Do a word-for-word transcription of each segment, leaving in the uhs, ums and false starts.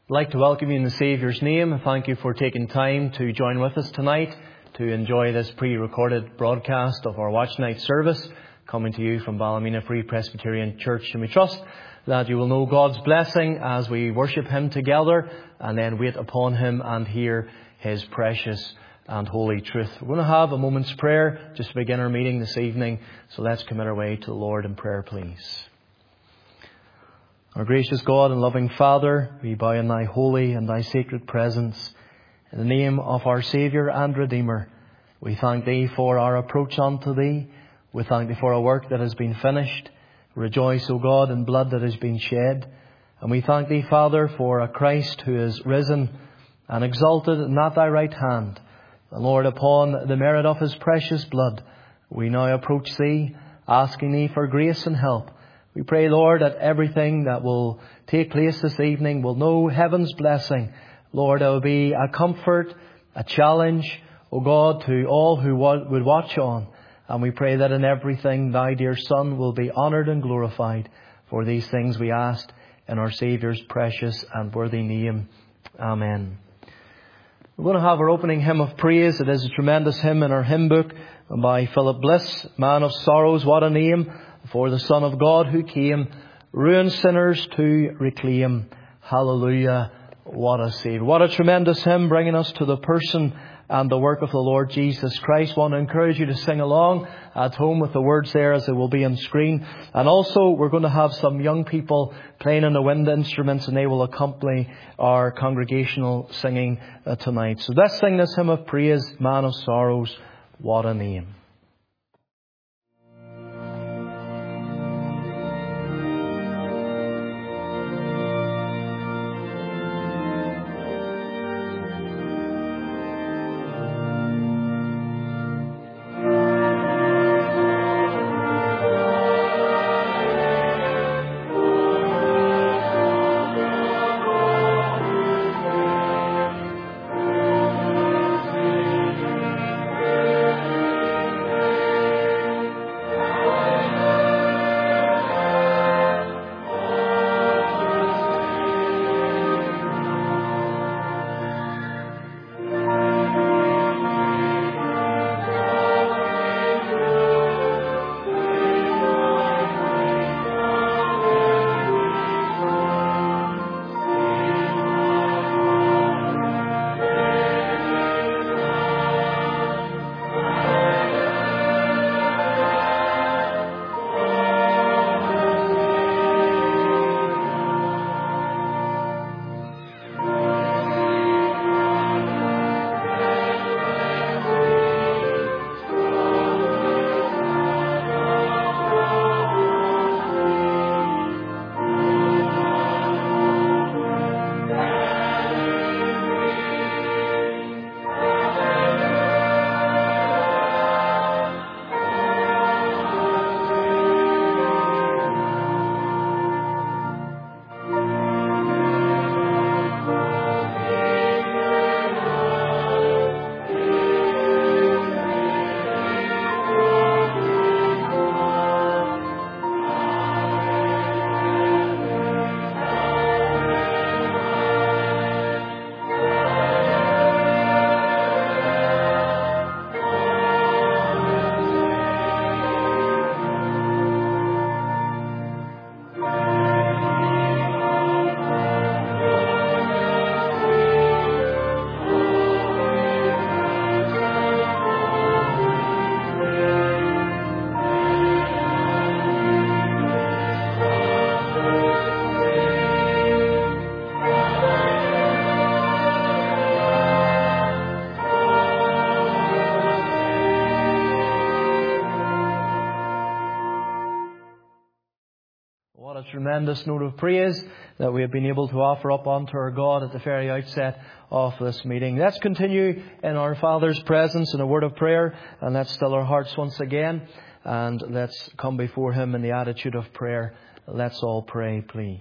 I'd like to welcome you in the Saviour's name and thank you for taking time to join with us tonight to enjoy this pre-recorded broadcast of our Watch Night service coming to you from Ballymena Free Presbyterian Church. And we trust that you will know God's blessing as we worship Him together and then wait upon Him and hear His precious and holy truth. We're going to have a moment's prayer just to begin our meeting this evening. So let's commit our way to the Lord in prayer, please. Our gracious God and loving Father, we bow in Thy holy and Thy sacred presence. In the name of our Saviour and Redeemer, we thank Thee for our approach unto Thee. We thank Thee for a work that has been finished. Rejoice, O God, in blood that has been shed. And we thank Thee, Father, for a Christ who is risen and exalted and at Thy right hand. And Lord, upon the merit of His precious blood, we now approach Thee, asking Thee for grace and help. We pray, Lord, that everything that will take place this evening will know heaven's blessing. Lord, it will be a comfort, a challenge, O God, to all who would watch on. And we pray that in everything Thy dear Son will be honoured and glorified. For these things we ask in our Saviour's precious and worthy name. Amen. We're going to have our opening hymn of praise. It is a tremendous hymn in our hymn book by Philip Bliss, Man of Sorrows, What a Name. For the Son of God who came, ruined sinners to reclaim. Hallelujah, what a Saviour. What a tremendous hymn bringing us to the person and the work of the Lord Jesus Christ. I want to encourage you to sing along at home with the words there as they will be on screen. And also we're going to have some young people playing on the wind instruments and they will accompany our congregational singing uh, tonight. So let's sing this hymn of praise, Man of Sorrows, What a Name. Tremendous note of praise that we have been able to offer up unto our God at the very outset of this meeting. Let's continue in our Father's presence in a word of prayer, and let's still our hearts once again, and let's come before Him in the attitude of prayer. Let's all pray, please.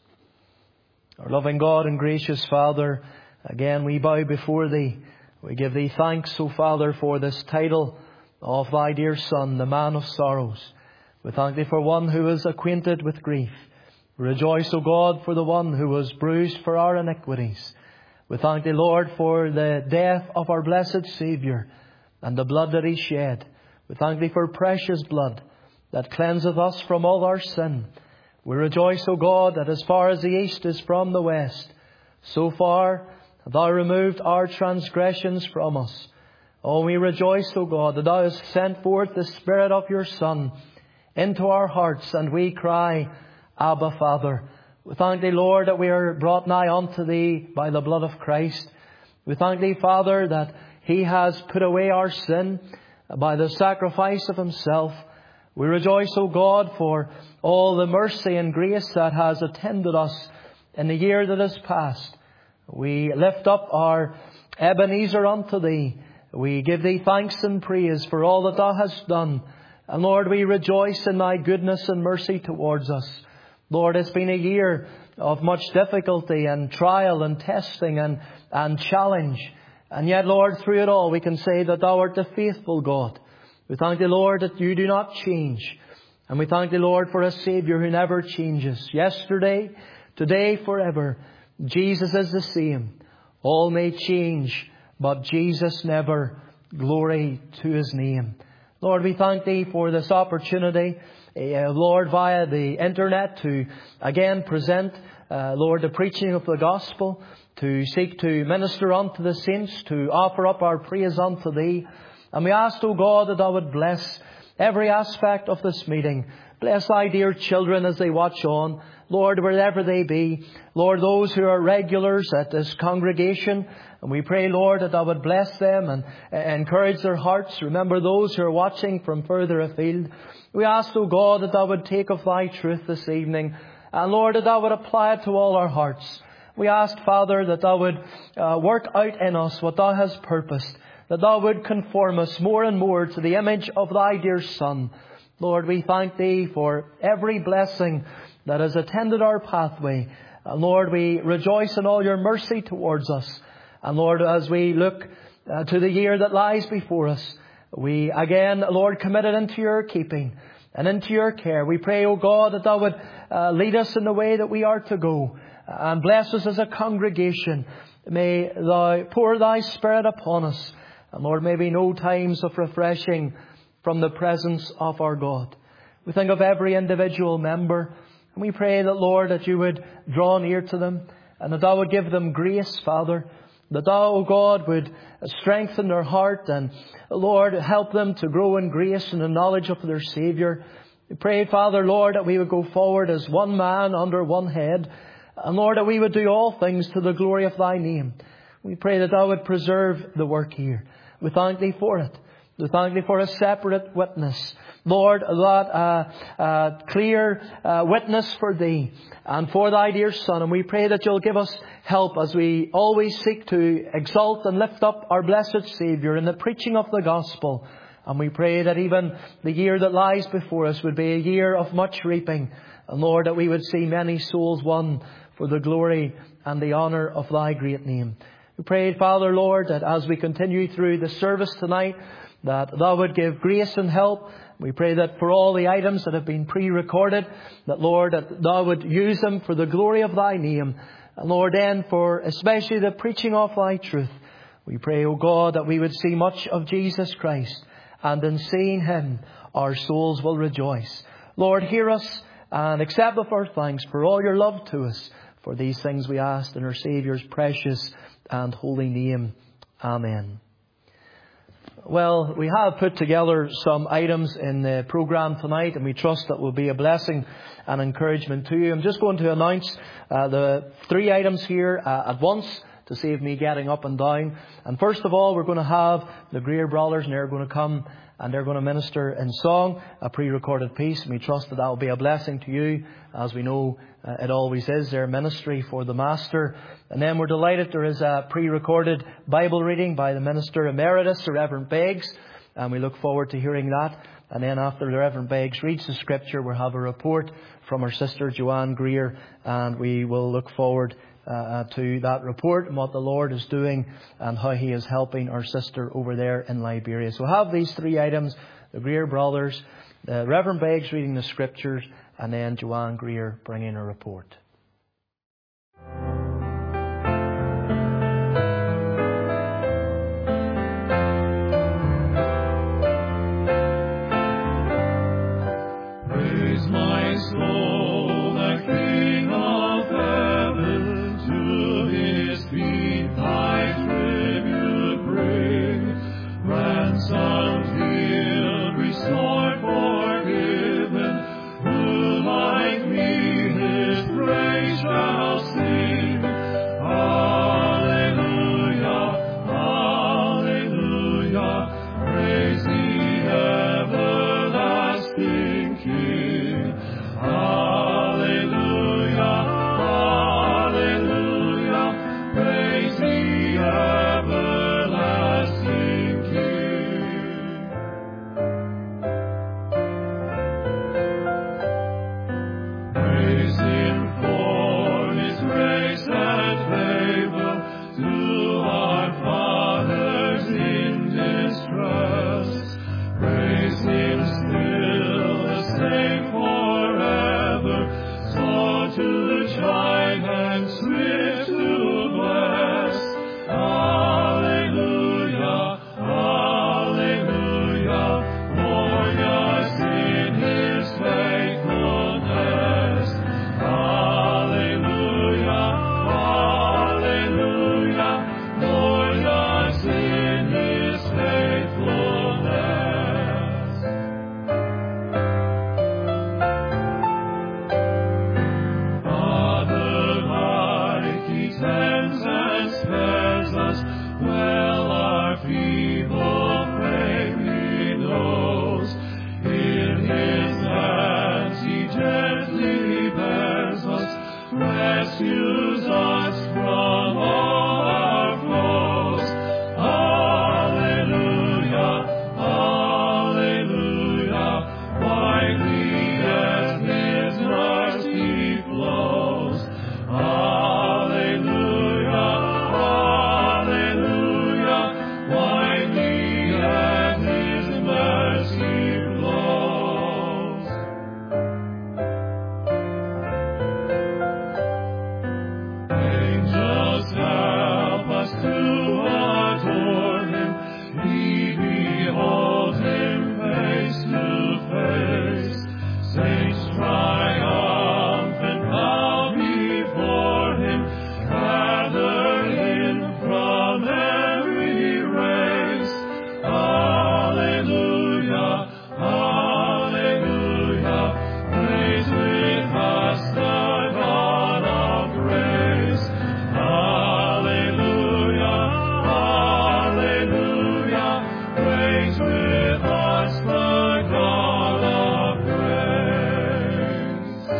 Our loving God and gracious Father, again we bow before Thee. We give Thee thanks, O Father, for this title of Thy dear Son, the Man of Sorrows. We thank Thee for one who is acquainted with grief. We rejoice, O God, for the one who was bruised for our iniquities. We thank Thee, Lord, for the death of our blessed Saviour and the blood that He shed. We thank Thee for precious blood that cleanseth us from all our sin. We rejoice, O God, that as far as the east is from the west, so far hast Thou removed our transgressions from us. Oh, we rejoice, O God, that Thou hast sent forth the Spirit of Your Son into our hearts, and we cry, Abba, Father. We thank Thee, Lord, that we are brought nigh unto Thee by the blood of Christ. We thank Thee, Father, that He has put away our sin by the sacrifice of Himself. We rejoice, O God, for all the mercy and grace that has attended us in the year that has passed. We lift up our Ebenezer unto Thee. We give Thee thanks and praise for all that Thou hast done. And Lord, we rejoice in Thy goodness and mercy towards us. Lord, it's been a year of much difficulty and trial and testing and, and challenge. And yet, Lord, through it all, we can say that Thou art the faithful God. We thank Thee, Lord, that You do not change. And we thank Thee, Lord, for a Saviour who never changes. Yesterday, today, forever. Jesus is the same. All may change, but Jesus never. Glory to His name. Lord, we thank Thee for this opportunity, uh, Lord, via the internet to again present, uh, Lord, the preaching of the gospel, to seek to minister unto the saints, to offer up our praise unto Thee. And we ask, O God, that Thou would bless every aspect of this meeting. Bless Thy dear children as they watch on. Lord, wherever they be. Lord, those who are regulars at this congregation. And we pray, Lord, that Thou would bless them and encourage their hearts. Remember those who are watching from further afield. We ask, O God, that Thou would take of Thy truth this evening. And Lord, that Thou would apply it to all our hearts. We ask, Father, that Thou would uh, work out in us what Thou hast purposed. That Thou would conform us more and more to the image of Thy dear Son. Lord, we thank Thee for every blessing that has attended our pathway. And Lord, we rejoice in all Your mercy towards us. And Lord, as we look uh, to the year that lies before us, we again, Lord, commit it into Your keeping and into Your care. We pray, O God, that Thou would uh, lead us in the way that we are to go and bless us as a congregation. May Thou pour Thy Spirit upon us. And Lord, may we know times of refreshing from the presence of our God. We think of every individual member. And we pray that, Lord, that You would draw near to them and that Thou would give them grace, Father. That Thou, O God, would strengthen their heart and, Lord, help them to grow in grace and the knowledge of their Saviour. We pray, Father, Lord, that we would go forward as one man under one head. And, Lord, that we would do all things to the glory of Thy name. We pray that Thou would preserve the work here. We thank Thee for it. We thank Thee for a separate witness. Lord, that uh, uh, clear uh, witness for Thee and for Thy dear Son. And we pray that You'll give us help as we always seek to exalt and lift up our blessed Saviour in the preaching of the gospel. And we pray that even the year that lies before us would be a year of much reaping. And Lord, that we would see many souls won for the glory and the honour of Thy great name. We pray, Father, Lord, that as we continue through the service tonight, that Thou would give grace and help. We pray that for all the items that have been pre-recorded, that, Lord, that Thou would use them for the glory of Thy name. And, Lord, then for especially the preaching of Thy truth. We pray, O God, that we would see much of Jesus Christ. And in seeing Him, our souls will rejoice. Lord, hear us and accept of our thanks for all Your love to us. For these things we ask in our Saviour's precious and holy name. Amen. Well, we have put together some items in the programme tonight, and we trust that will be a blessing and encouragement to you. I'm just going to announce uh, the three items here uh, at once to save me getting up and down. And first of all, we're going to have the Greer brothers, and they're going to come and they're going to minister in song, a pre-recorded piece. And we trust that that will be a blessing to you, as we know uh, it always is, their ministry for the Master. And then we're delighted there is a pre-recorded Bible reading by the Minister Emeritus, the Reverend Beggs. And we look forward to hearing that. And then after the Reverend Beggs reads the Scripture, we'll have a report from our sister Joanne Greer. And we will look forward Uh, to that report and what the Lord is doing and how He is helping our sister over there in Liberia. So have these three items: the Greer brothers, the Reverend Beggs reading the Scriptures, and then Joanne Greer bringing a report. Praise my soul, the King of heaven, to his feet thy tribute bring. Ransomed, healed, restored, forgiven, who like me his praise shall sing. Hallelujah, hallelujah, praise the everlasting King. Hallelujah, hallelujah, praise the everlasting King. Praise him for his grace and favor to our fathers in distress. Praise him still the same forever, slow to chide and swift to bless. Hallelujah, hallelujah, glorious in his faithfulness. Hallelujah, hallelujah, glorious in his faithfulness. Father-like he tends and spares us, well our feeble frame he knows. In his hands he gently bears us, rescues us from all our foes. Hallelujah, hallelujah, widely as his mercy flows. Hallelujah, hallelujah, widely as his mercy flows. Angels help us to adore him. We behold him face to face. Saints triumphant bow before him, gather in from every race. Hallelujah, hallelujah, praise with us the God of grace. Hallelujah, hallelujah, praise with us the God of grace.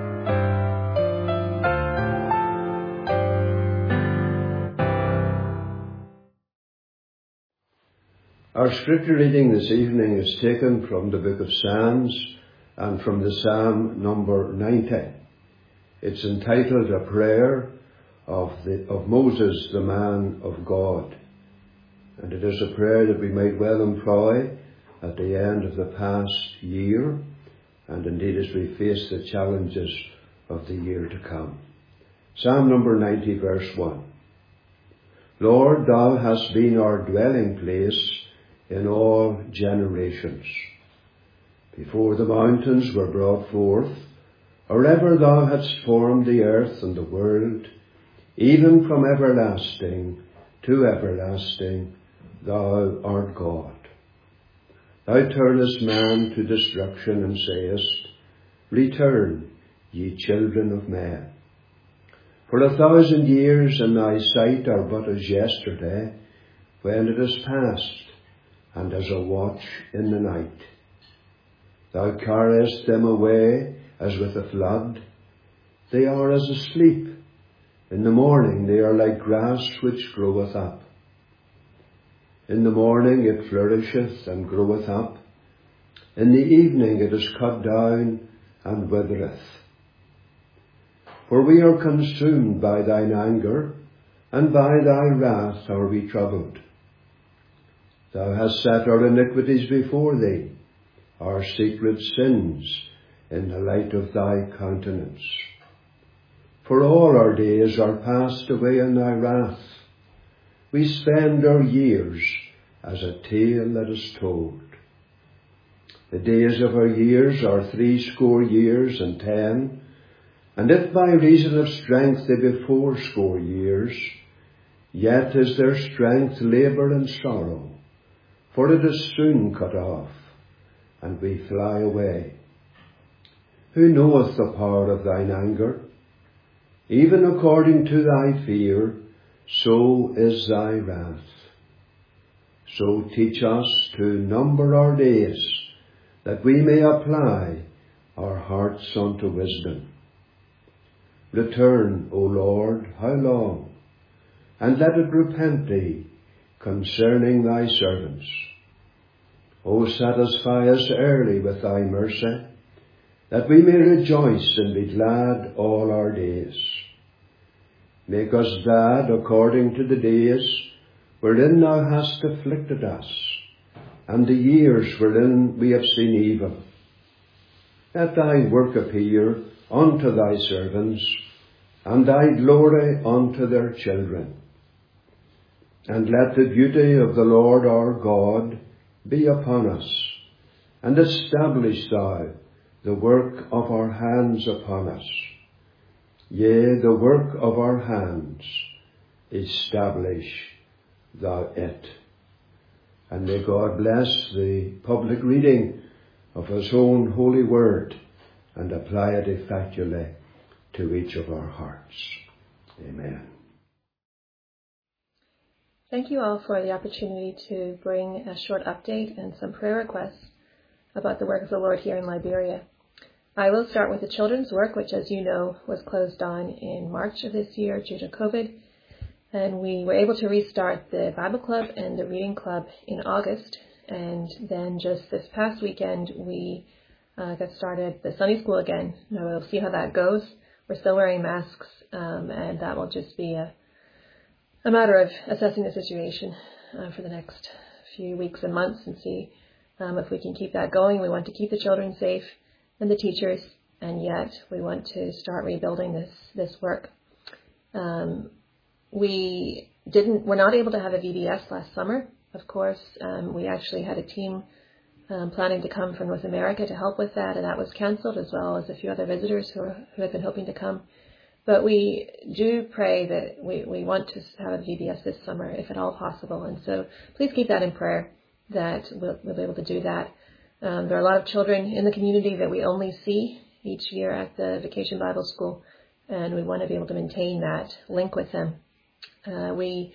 Our scripture reading this evening is taken from the book of Psalms and from the Psalm number ninety. It's entitled A Prayer of, the, of Moses, the Man of God. And it is a prayer that we might well employ at the end of the past year, and indeed as we face the challenges of the year to come. Psalm number ninety, verse one. Lord, thou hast been our dwelling place in all generations. Before the mountains were brought forth, or ever thou hadst formed the earth and the world, even from everlasting to everlasting, thou art God. Thou turnest man to destruction and sayest, Return, ye children of men. For a thousand years in thy sight are but as yesterday, when it is past, and as a watch in the night. Thou carriest them away as with a flood. They are as asleep. In the morning they are like grass which groweth up. In the morning it flourisheth and groweth up. In the evening it is cut down and withereth. For we are consumed by thine anger, and by thy wrath are we troubled. Thou hast set our iniquities before thee, our secret sins in the light of thy countenance. For all our days are passed away in thy wrath. We spend our years as a tale that is told. The days of our years are threescore years and ten, and if by reason of strength they be fourscore years, yet is their strength labour and sorrow, for it is soon cut off, and we fly away. Who knoweth the power of thine anger? Even according to thy fear, so is thy wrath. So teach us to number our days, that we may apply our hearts unto wisdom. Return, O Lord, how long? And let it repent thee concerning thy servants. O satisfy us early with thy mercy, that we may rejoice and be glad all our days. Make us glad according to the days wherein thou hast afflicted us, and the years wherein we have seen evil. Let thy work appear unto thy servants, and thy glory unto their children. And let the beauty of the Lord our God be upon us, and establish thou the work of our hands upon us. Yea, the work of our hands, establish thou it. And may God bless the public reading of his own holy word and apply it effectually to each of our hearts. Amen. Thank you all for the opportunity to bring a short update and some prayer requests about the work of the Lord here in Liberia. I will start with the children's work, which, as you know, was closed down in March of this year due to COVID. And we were able to restart the Bible Club and the Reading Club in August. And then just this past weekend, we uh, got started the Sunday School again. Now we'll see how that goes. We're still wearing masks, um, and that will just be a, a matter of assessing the situation uh, for the next few weeks and months and see um, if we can keep that going. We want to keep the children safe and the teachers, and yet we want to start rebuilding this this work. Um, we didn't, we're not able to have a V B S last summer. Of course, um, we actually had a team um, planning to come from North America to help with that, and that was cancelled, as well as a few other visitors who, are, who had been hoping to come. But we do pray that we, we want to have a V B S this summer, if at all possible. And so please keep that in prayer, that we'll, we'll be able to do that. Um, there are a lot of children in the community that we only see each year at the Vacation Bible School, and we want to be able to maintain that link with them. Uh, we,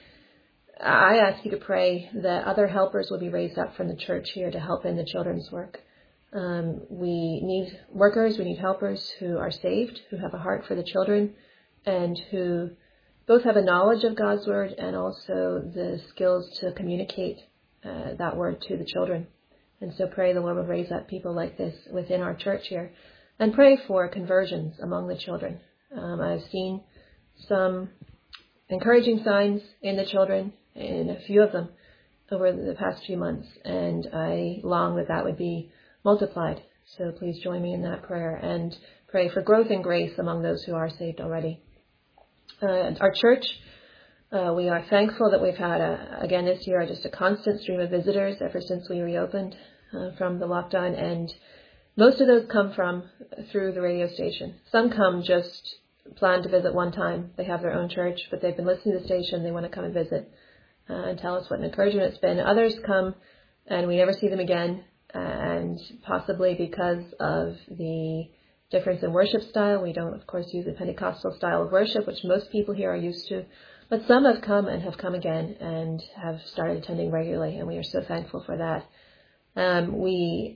I ask you to pray that other helpers will be raised up from the church here to help in the children's work. Um, we need workers, we need helpers who are saved, who have a heart for the children, and who both have a knowledge of God's word and also the skills to communicate uh, that word to the children. And so pray the Lord will raise up people like this within our church here. And pray for conversions among the children. Um, I've seen some encouraging signs in the children, in a few of them, over the past few months. And I long that that would be multiplied. So please join me in that prayer and pray for growth and grace among those who are saved already. Uh, our church, uh, we are thankful that we've had, a, again this year, just a constant stream of visitors ever since we reopened uh, from the lockdown. And most of those come from through the radio station. Some come just plan to visit one time. They have their own church, but they've been listening to the station. They want to come and visit uh, and tell us what an encouragement it's been. Others come and we never see them again. And possibly because of the difference in worship style. We don't, of course, use a Pentecostal style of worship, which most people here are used to. But some have come and have come again and have started attending regularly, and we are so thankful for that. Um, we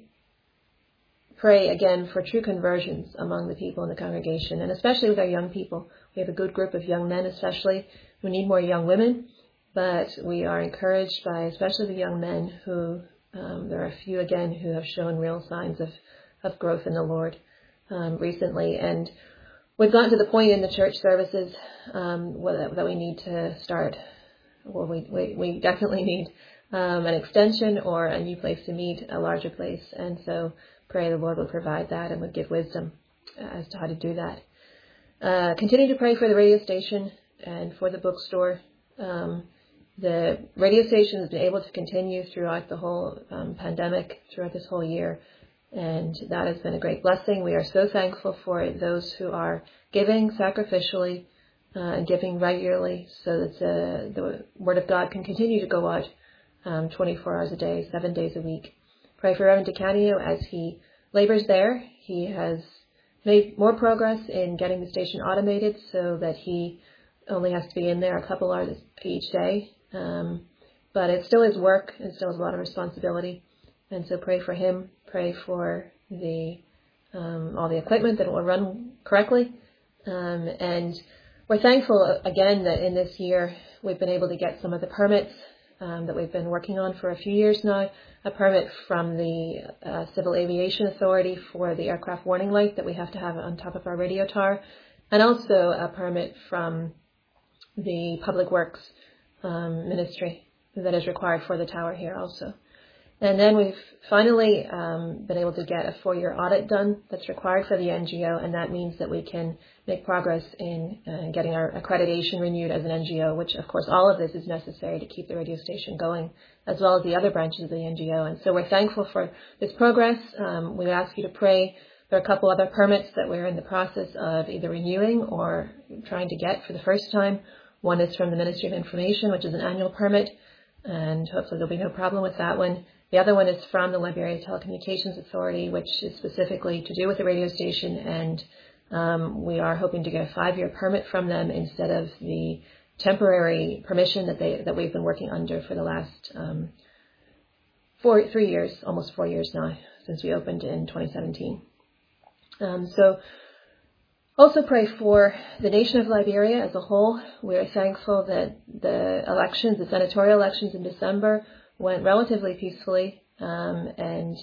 pray again for true conversions among the people in the congregation, and especially with our young people. We have a good group of young men especially. We need more young women, but we are encouraged by especially the young men who, um, there are a few again who have shown real signs of, of growth in the Lord um, recently. And we've gotten to the point in the church services um, that we need to start, well, we, we, we definitely need um, an extension or a new place to meet, a larger place. And so pray the Lord would provide that and would give wisdom as to how to do that. Uh, continue to pray for the radio station and for the bookstore. Um, the radio station has been able to continue throughout the whole um, pandemic, throughout this whole year, and that has been a great blessing. We are so thankful for those who are giving sacrificially uh, and giving regularly so that the, the Word of God can continue to go out um, twenty-four hours a day, seven days a week. Pray for Reverend DeCanio as he labors there. He has made more progress in getting the station automated so that he only has to be in there a couple hours each day. Um, but it still is work and still is a lot of responsibility. And so pray for him. Pray for the um, all the equipment that it will run correctly. Um, and we're thankful, again, that in this year we've been able to get some of the permits um, that we've been working on for a few years now. A permit from the uh, Civil Aviation Authority for the aircraft warning light that we have to have on top of our radio tower. And also a permit from the Public Works um, Ministry that is required for the tower here also. And then we've finally um, been able to get a four-year audit done that's required for the N G O, and that means that we can make progress in uh, getting our accreditation renewed as an N G O, which, of course, all of this is necessary to keep the radio station going, as well as the other branches of the N G O. And so we're thankful for this progress. Um, we ask you to pray. There are a couple other permits that we're in the process of either renewing or trying to get for the first time. One is from the Ministry of Information, which is an annual permit, and hopefully there'll be no problem with that one. The other one is from the Liberia Telecommunications Authority, which is specifically to do with the radio station, and um, we are hoping to get a five-year permit from them instead of the temporary permission that they that we've been working under for the last um, four, three years, almost four years now, since we opened in twenty seventeen. Um, so also pray for the nation of Liberia as a whole. We are thankful that the elections, the senatorial elections in December, went relatively peacefully, um, and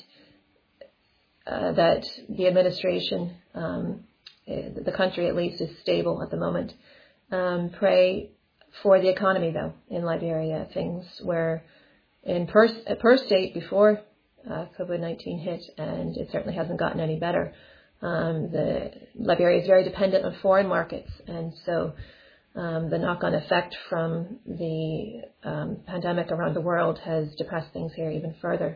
uh, that the administration, um, the country at least, is stable at the moment. Um, pray for the economy, though, in Liberia. Things were in per, per state before uh, COVID nineteen hit, and it certainly hasn't gotten any better. Um, the Liberia is very dependent on foreign markets, and so um, the knock-on effect from the um, pandemic around the world has depressed things here even further.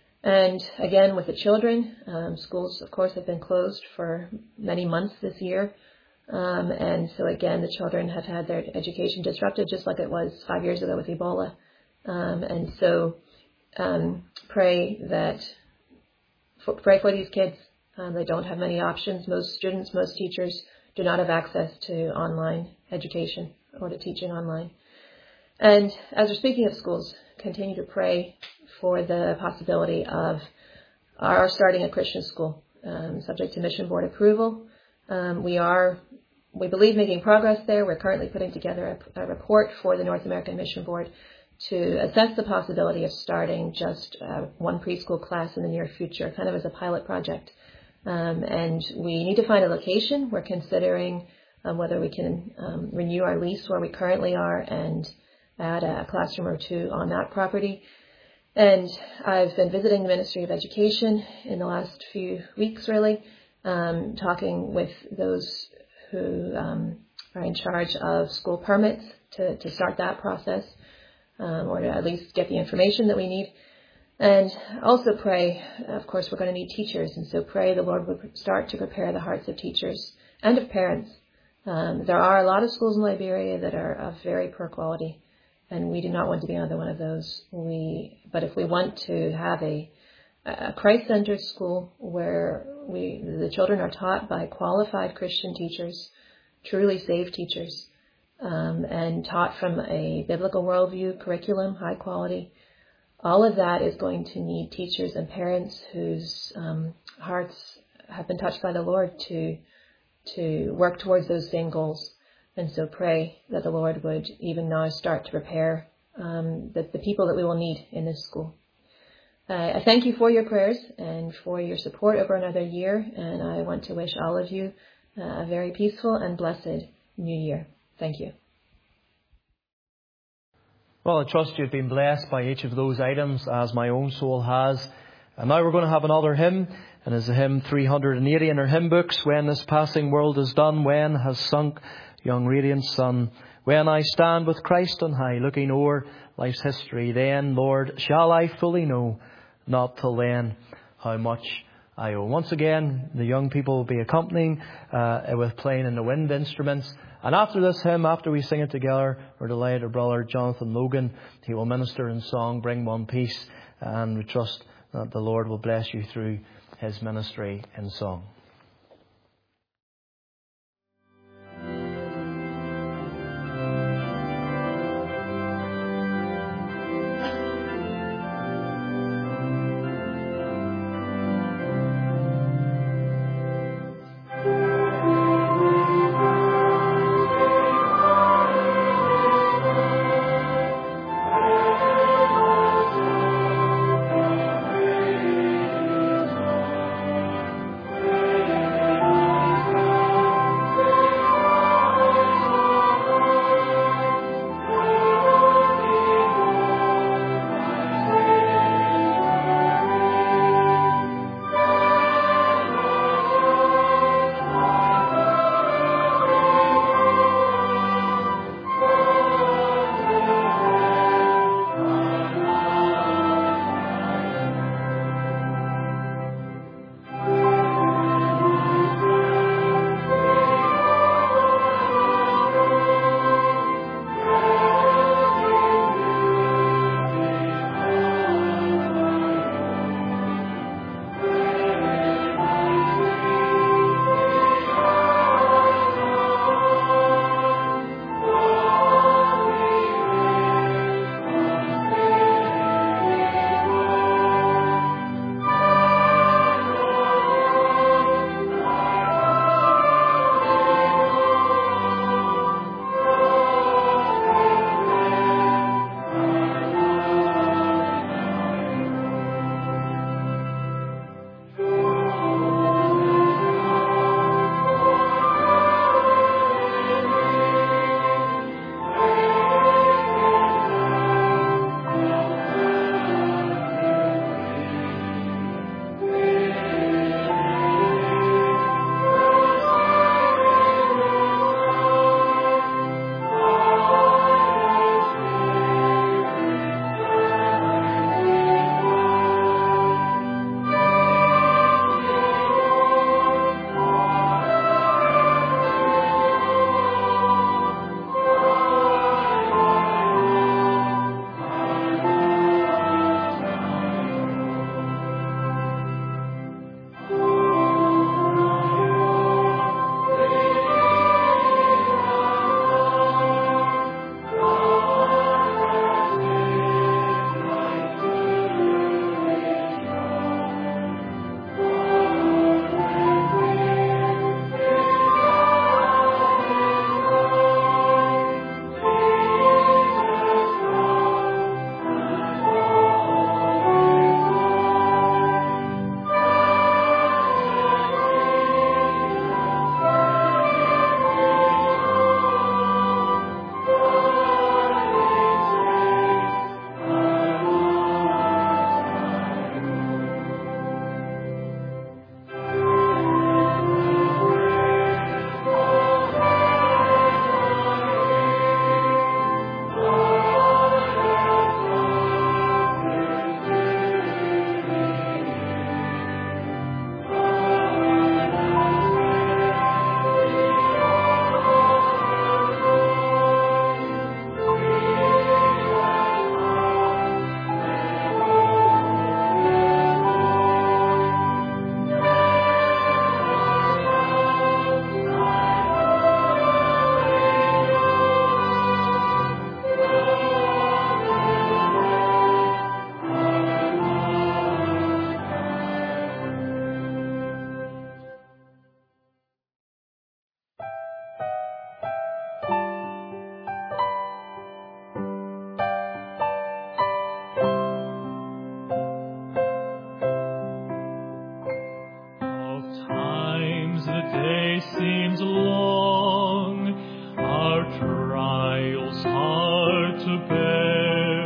And again, with the children, um, schools, of course, have been closed for many months this year. Um, and so again, the children have had their education disrupted, just like it was five years ago with Ebola. Um, and so um, pray that, for, pray for these kids. Um, they don't have many options. Most students, most teachers do not have access to online education or to teaching online. And as we're speaking of schools, continue to pray for the possibility of our starting a Christian school, um, subject to mission board approval. Um, we are, we believe, making progress there. We're currently putting together a, a report for the North American Mission Board to assess the possibility of starting just uh, one preschool class in the near future, kind of as a pilot project. Um, and we need to find a location. We're considering um, whether we can um, renew our lease where we currently are and add a classroom or two on that property. And I've been visiting the Ministry of Education in the last few weeks, really, um, talking with those who um, are in charge of school permits to, to start that process, um, or to at least get the information that we need. And also pray, of course, we're going to need teachers, and so pray the Lord would start to prepare the hearts of teachers and of parents. Um, there are a lot of schools in Liberia that are of very poor quality, and we do not want to be another one of those. We, but if we want to have a, a Christ-centered school where we the children are taught by qualified Christian teachers, truly saved teachers, um, and taught from a biblical worldview curriculum, high quality, all of that is going to need teachers and parents whose um, hearts have been touched by the Lord to to work towards those same goals. And so pray that the Lord would even now start to prepare um, the, the people that we will need in this school. Uh, I thank you for your prayers and for your support over another year, and I want to wish all of you uh, a very peaceful and blessed new year. Thank you. Well, I trust you've been blessed by each of those items, as my own soul has. And now we're going to have another hymn. And as the hymn three hundred eighty in our hymn books, when this passing world is done, when has sunk young radiant sun, when I stand with Christ on high, looking o'er life's history, then, Lord, shall I fully know, not till then, how much I owe. Once again, the young people will be accompanying uh, with playing in the wind instruments. And after this hymn, after we sing it together, we're delighted our brother Jonathan Logan, he will minister in song, Bring One Peace, and we trust that the Lord will bless you through his ministry in song.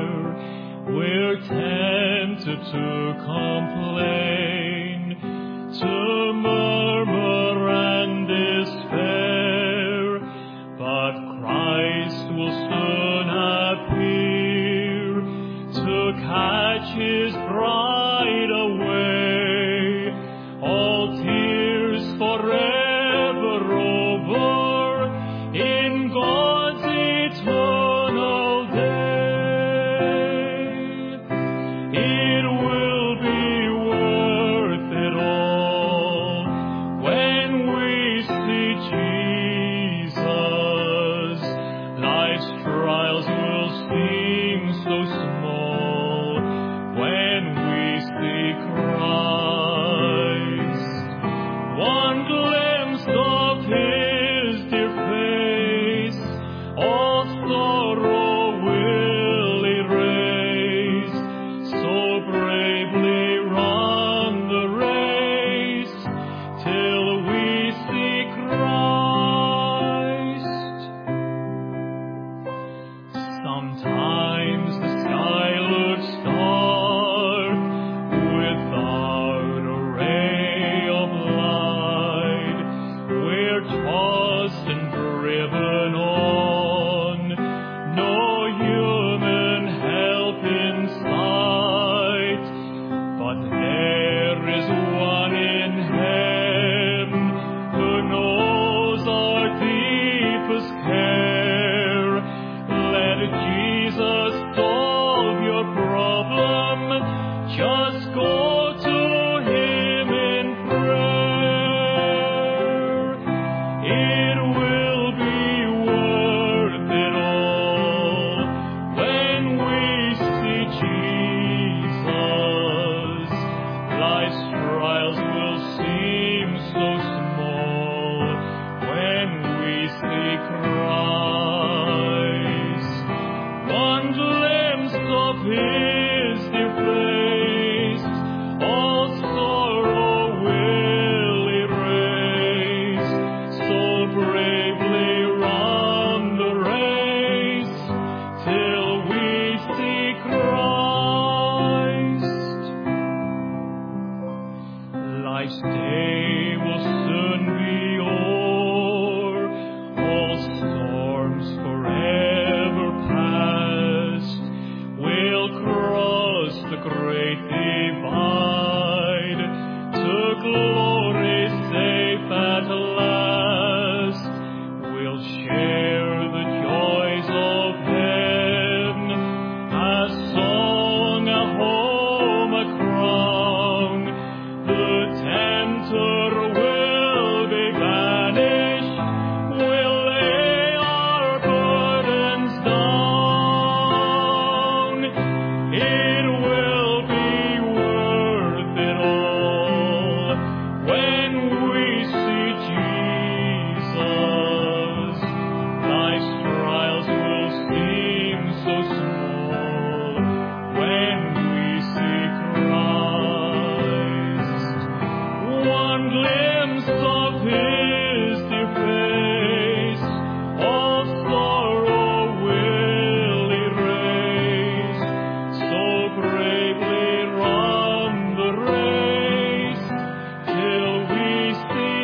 tempted to complain, to murmur and despair, but Christ will soon appear to catch His bride away. All tears forever over in God's eternal day. It will be worth it all when we see Jesus. Life's trials will seem so small when we see Christ. One glimpse of His dear face, all sorrow will erase. So bravely run the race till we see Christ. Sometimes the sky looks dark without a ray of light. We're tossed and driven on, no human help in sight. But there is one in heaven who knows our deepest care. Let Jesus solve your problem. Just go to Him in prayer. It will be worth it all when we see Jesus. Life's trials will seem so small when we see Christ. One glimpse of His dear face, all sorrow will erase. So bravely run the race till we see Christ. Life's day will soon be o'er, all storms forever past. We'll cross the great divide to glory safe at last. We'll share the joys of heaven, a song, a home, a crown. The tempter will be banished. We'll lay our burdens down. It will be worth it all when we see Jesus. Life's trials will seem so small when we see Christ. One glimpse of His dear face, all sorrow will erase. So bravely run the race till we see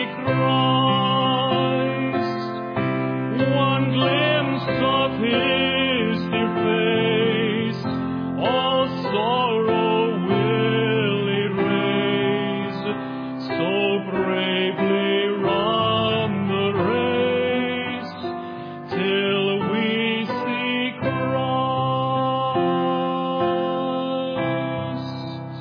Christ. One glimpse of His dear face, all sorrow will erase. So bravely run the race till we see Christ.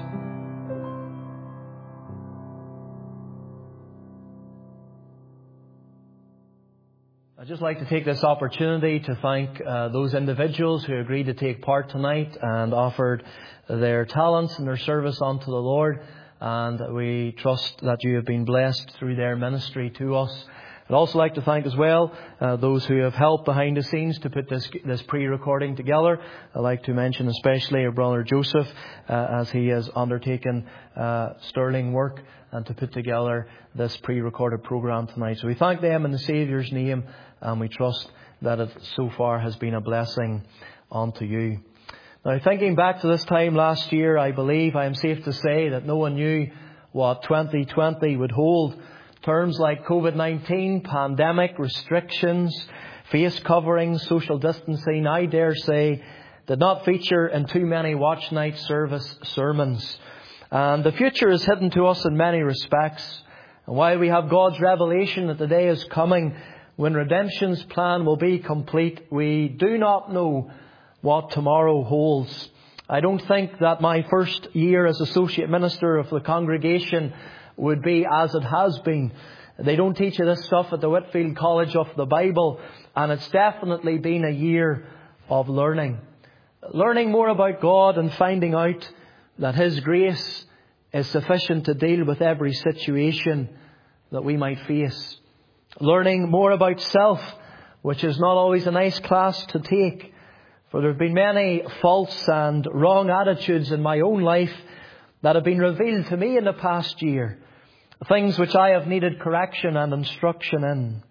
I'd just like to take this opportunity to thank uh, those individuals who agreed to take part tonight and offered their talents and their service unto the Lord. And we trust that you have been blessed through their ministry to us. I'd also like to thank as well uh, those who have helped behind the scenes to put this this pre-recording together. I'd like to mention especially our brother Joseph uh, as he has undertaken uh, sterling work and to put together this pre-recorded program tonight. So we thank them in the Saviour's name, and we trust that it so far has been a blessing unto you. Now, thinking back to this time last year, I believe I am safe to say that no one knew what twenty twenty would hold. Terms like COVID nineteen, pandemic, restrictions, face coverings, social distancing, I dare say, did not feature in too many watch night service sermons. And the future is hidden to us in many respects. And while we have God's revelation that the day is coming when redemption's plan will be complete, we do not know what tomorrow holds. I don't think that my first year as associate minister of the congregation would be as it has been. They don't teach you this stuff at the Whitfield College of the Bible, and it's definitely been a year of learning. Learning more about God and finding out that His grace is sufficient to deal with every situation that we might face. Learning more about self, which is not always a nice class to take, for there have been many false and wrong attitudes in my own life that have been revealed to me in the past year. Things which I have needed correction and instruction in.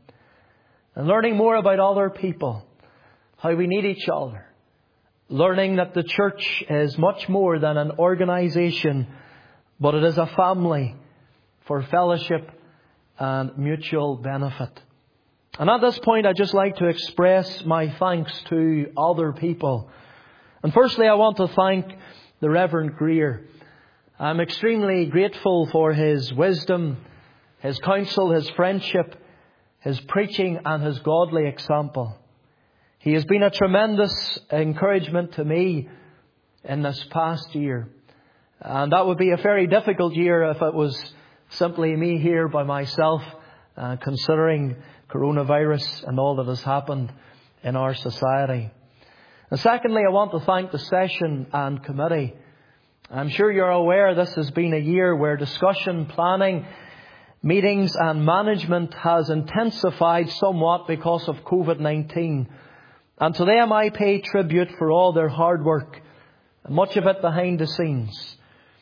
And learning more about other people, how we need each other. Learning that the church is much more than an organisation, but it is a family for fellowship and mutual benefit. And at this point, I'd just like to express my thanks to other people. And firstly, I want to thank the Reverend Greer. I'm extremely grateful for his wisdom, his counsel, his friendship, his preaching and his godly example. He has been a tremendous encouragement to me in this past year. And that would be a very difficult year if it was simply me here by myself, uh, considering coronavirus and all that has happened in our society. And secondly, I want to thank the session and committee. I'm sure you're aware this has been a year where discussion, planning, meetings and management has intensified somewhat because of COVID nineteen. And to them I pay tribute for all their hard work, much of it behind the scenes.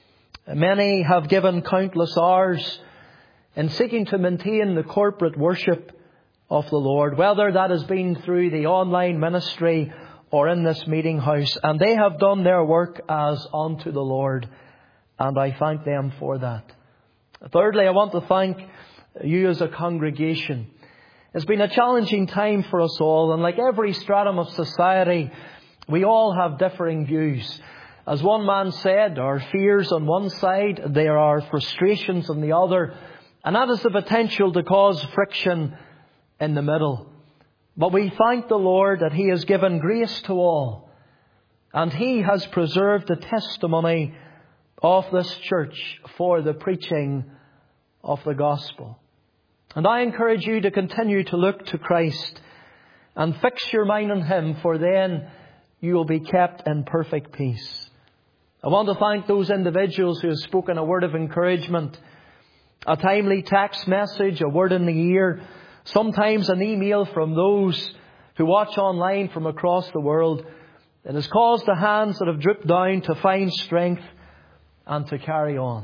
Many have given countless hours in seeking to maintain the corporate worship of the Lord, whether that has been through the online ministry or in this meeting house. And they have done their work as unto the Lord. And I thank them for that. Thirdly, I want to thank you as a congregation. It's been a challenging time for us all. And like every stratum of society, we all have differing views. As one man said, there are fears on one side, there are frustrations on the other. And that is the potential to cause friction in the middle. But we thank the Lord that He has given grace to all. And He has preserved the testimony of this church for the preaching of the gospel. And I encourage you to continue to look to Christ and fix your mind on Him, for then you will be kept in perfect peace. I want to thank those individuals who have spoken a word of encouragement, a timely text message, a word in the ear, sometimes an email from those who watch online from across the world. It has caused the hands that have drooped down to find strength and to carry on.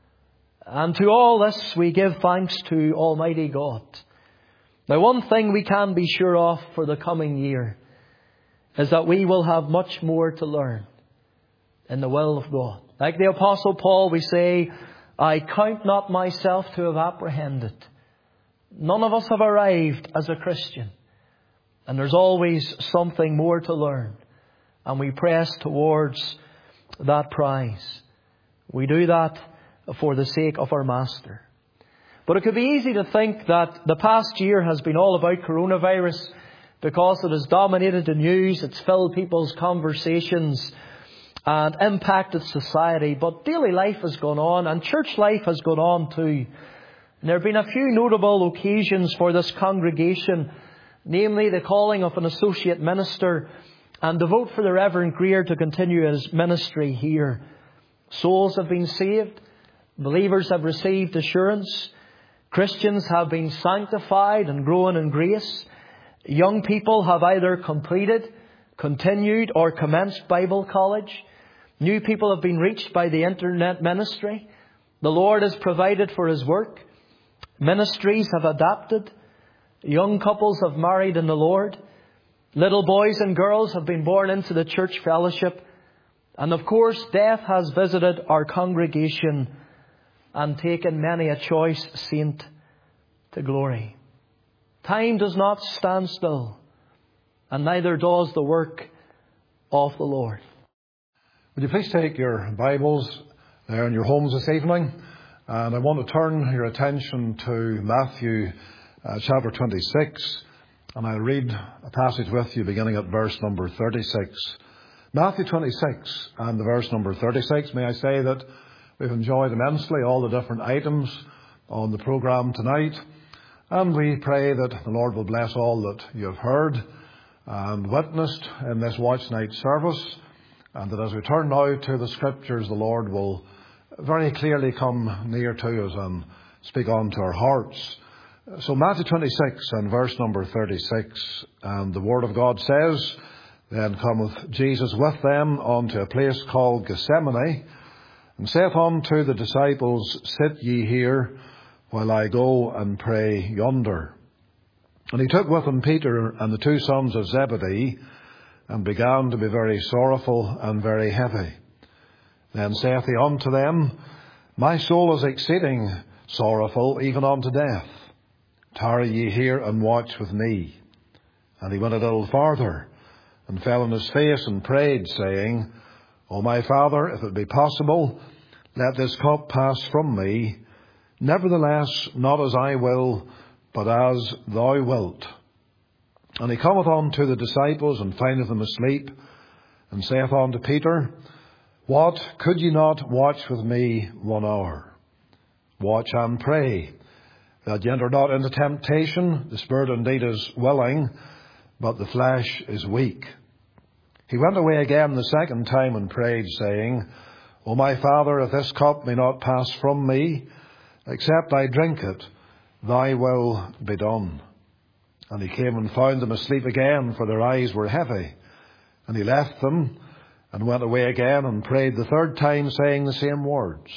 And to all this we give thanks to Almighty God. Now, one thing we can be sure of for the coming year is that we will have much more to learn in the will of God. Like the Apostle Paul, we say, I count not myself to have apprehended. None of us have arrived as a Christian. And there's always something more to learn. And we press towards that prize. We do that for the sake of our Master. But it could be easy to think that the past year has been all about coronavirus because it has dominated the news, it's filled people's conversations and impacted society. But daily life has gone on and church life has gone on too. And there have been a few notable occasions for this congregation, namely the calling of an associate minister and the vote for the Reverend Greer to continue his ministry here. Souls have been saved. Believers have received assurance. Christians have been sanctified and grown in grace. Young people have either completed, continued or commenced Bible college. New people have been reached by the internet ministry. The Lord has provided for His work. Ministries have adapted. Young couples have married in the Lord. Little boys and girls have been born into the church fellowship. And of course, death has visited our congregation and taken many a choice saint to glory. Time does not stand still, and neither does the work of the Lord. Would you please take your Bibles there in your homes this evening? And I want to turn your attention to Matthew uh, chapter twenty-six. And I'll read a passage with you beginning at verse number thirty-six. Matthew twenty-six and the verse number thirty-six. May I say that we've enjoyed immensely all the different items on the programme tonight. And we pray that the Lord will bless all that you have heard and witnessed in this watch night service. And that as we turn now to the Scriptures, the Lord will very clearly come near to us and speak on to our hearts. So Matthew twenty-six and verse number thirty-six, and the Word of God says, Then cometh Jesus with them unto a place called Gethsemane, and saith unto the disciples, Sit ye here, while I go and pray yonder. And he took with him Peter and the two sons of Zebedee, and began to be very sorrowful and very heavy. Then saith he unto them, My soul is exceeding sorrowful, even unto death. Tarry ye here and watch with me. And he went a little farther, and fell on his face and prayed, saying, O my Father, if it be possible, let this cup pass from me. Nevertheless, not as I will, but as thou wilt. And he cometh unto the disciples, and findeth them asleep, and saith unto Peter, What, could ye not watch with me one hour? Watch and pray, that ye enter not into temptation. The spirit indeed is willing, but the flesh is weak. He went away again the second time, and prayed, saying, O my Father, if this cup may not pass from me, except I drink it, thy will be done. And he came and found them asleep again, for their eyes were heavy. And he left them, and went away again, and prayed the third time, saying the same words.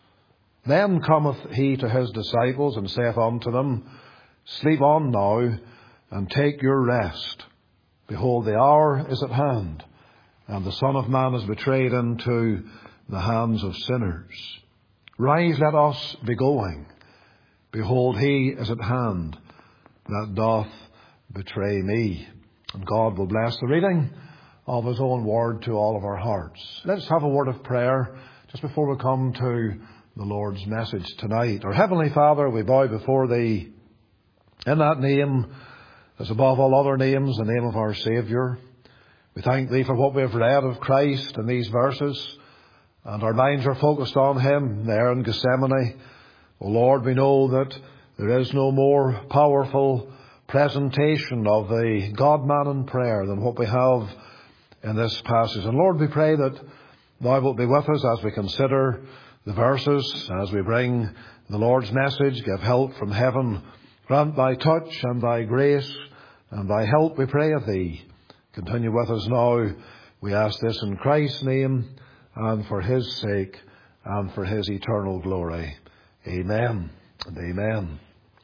Then cometh he to his disciples, and saith unto them, Sleep on now, and take your rest. Behold, the hour is at hand, and the Son of Man is betrayed into the hands of sinners. Rise, let us be going. Behold, he is at hand that doth betray me. And God will bless the reading of his own word to all of our hearts. Let's have a word of prayer just before we come to the Lord's message tonight. Our Heavenly Father, we bow before thee in that name as above all other names, the name of our Saviour. We thank thee for what we have read of Christ in these verses, and our minds are focused on him there in Gethsemane. O Lord, we know that there is no more powerful presentation of the God-man in prayer than what we have in this passage. And Lord, we pray that thou wilt be with us as we consider the verses, as we bring the Lord's message. Give help from heaven. Grant thy touch and thy grace and thy help, we pray of thee. Continue with us now. We ask this in Christ's name, and for his sake, and for his eternal glory. Amen and amen.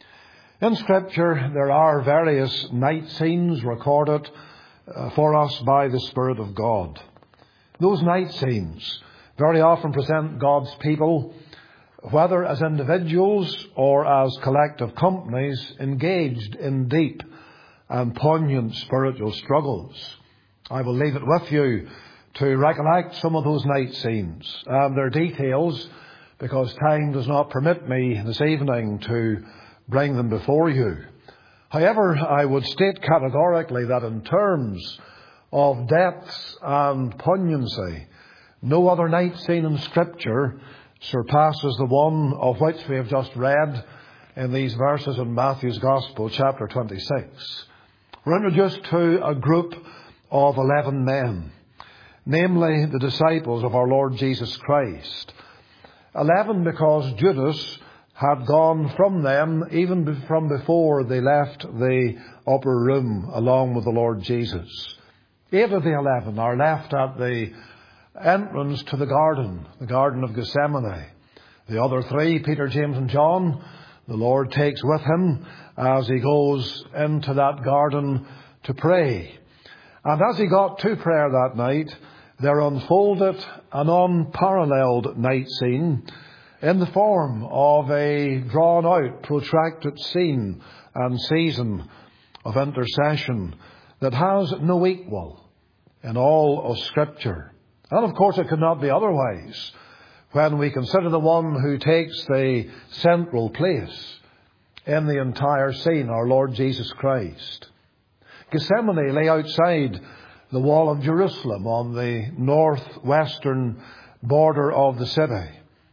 In Scripture, there are various night scenes recorded uh, for us by the Spirit of God. Those night scenes very often present God's people, whether as individuals or as collective companies, engaged in deep and poignant spiritual struggles. I will leave it with you to recollect some of those night scenes and their details, because time does not permit me this evening to bring them before you. However, I would state categorically that in terms of depth and poignancy, no other night scene in Scripture surpasses the one of which we have just read in these verses in Matthew's Gospel, chapter twenty-six. We're introduced to a group of eleven men, namely the disciples of our Lord Jesus Christ. Eleven because Judas had gone from them even from before they left the upper room along with the Lord Jesus. Eight of the eleven are left at the entrance to the garden, the Garden of Gethsemane. The other three, Peter, James and John, the Lord takes with him as he goes into that garden to pray. And as he got to prayer that night, there unfolded an unparalleled night scene in the form of a drawn-out, protracted scene and season of intercession that has no equal in all of Scripture. And of course it could not be otherwise when we consider the one who takes the central place in the entire scene, our Lord Jesus Christ. Gethsemane lay outside the wall of Jerusalem on the northwestern border of the city.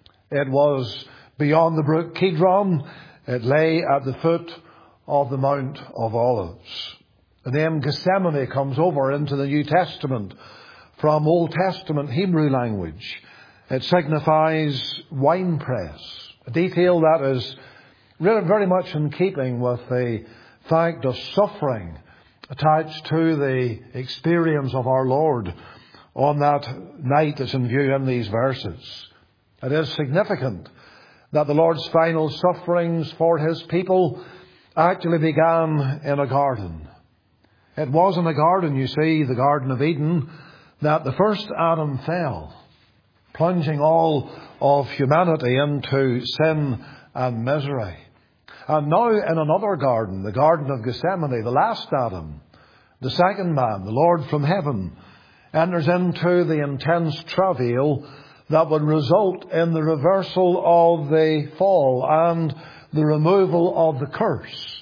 It was beyond the brook Kidron. It lay at the foot of the Mount of Olives. The name Gethsemane comes over into the New Testament from Old Testament Hebrew language. It signifies winepress, a detail that is really very much in keeping with the fact of suffering attached to the experience of our Lord on that night that's in view in these verses. It is significant that the Lord's final sufferings for His people actually began in a garden. It was in a garden, you see, the Garden of Eden, that the first Adam fell, plunging all of humanity into sin and misery. And now in another garden, the Garden of Gethsemane, the last Adam, the second man, the Lord from heaven, enters into the intense travail that would result in the reversal of the fall and the removal of the curse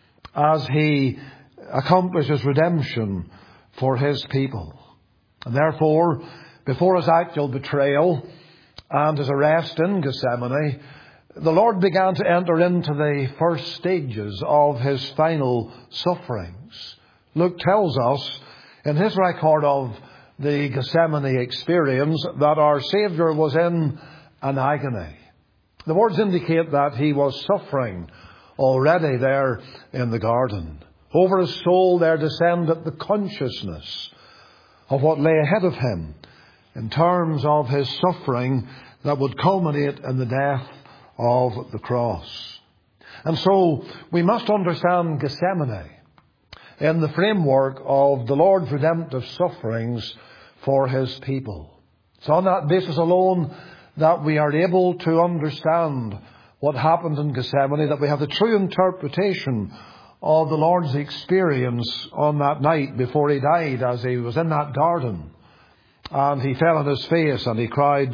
as He accomplishes redemption for His people. And therefore, before His actual betrayal and His arrest in Gethsemane, the Lord began to enter into the first stages of His final sufferings. Luke tells us in his record of the Gethsemane experience that our Saviour was in an agony. The words indicate that He was suffering already there in the garden. Over His soul there descended the consciousness of what lay ahead of Him in terms of His suffering that would culminate in the death of the cross. And so we must understand Gethsemane in the framework of the Lord's redemptive sufferings for His people. It's on that basis alone that we are able to understand what happened in Gethsemane, that we have the true interpretation of the Lord's experience on that night before He died, as He was in that garden. And He fell on His face and He cried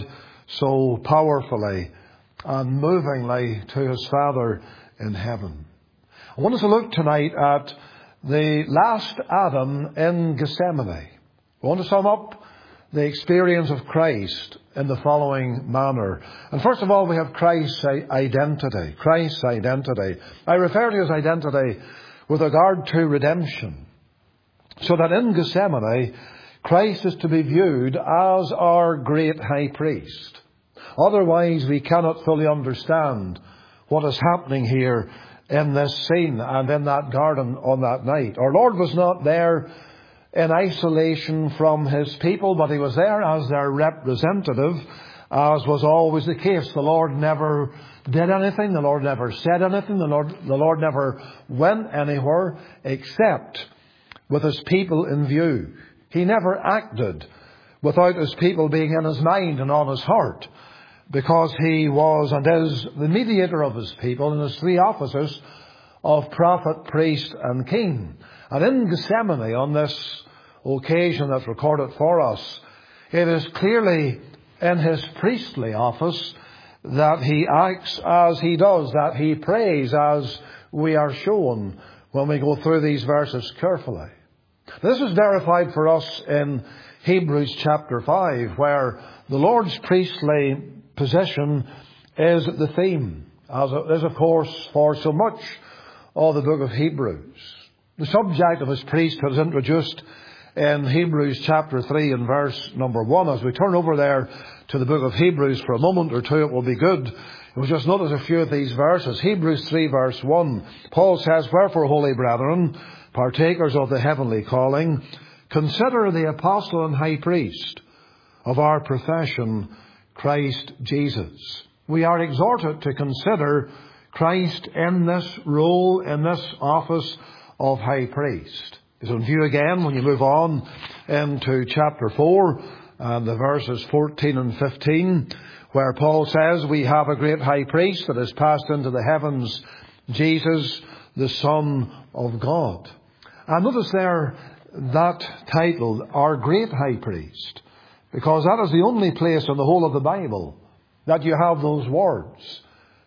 so powerfully and movingly to His Father in heaven. I want us to look tonight at the last Adam in Gethsemane. I want to sum up the experience of Christ in the following manner. And first of all, we have Christ's identity. Christ's identity. I refer to His identity with regard to redemption. So that in Gethsemane, Christ is to be viewed as our great high priest. Otherwise, we cannot fully understand what is happening here in this scene and in that garden on that night. Our Lord was not there in isolation from His people, but He was there as their representative, as was always the case. The Lord never did anything. The Lord never said anything. The Lord, the Lord never went anywhere except with His people in view. He never acted without His people being in His mind and on His heart, because He was and is the mediator of His people in His three offices of prophet, priest and king. And in Gethsemane, on this occasion that's recorded for us, it is clearly in His priestly office that He acts as He does, that He prays as we are shown when we go through these verses carefully. This is verified for us in Hebrews chapter five, where the Lord's priestly position is the theme, as it is, of course, for so much of the book of Hebrews. The subject of His priesthood is introduced in Hebrews chapter three and verse number one. As we turn over there to the book of Hebrews for a moment or two, it will be good. We'll just notice a few of these verses. Hebrews three verse one. Paul says, "Wherefore, holy brethren, partakers of the heavenly calling, consider the apostle and high priest of our profession, Christ Jesus." We are exhorted to consider Christ in this role, in this office of high priest. It's in view again when you move on into chapter four and the verses fourteen and fifteen, where Paul says we have a great high priest that has passed into the heavens, Jesus, the Son of God. And notice there that title, our great high priest, because that is the only place in the whole of the Bible that you have those words,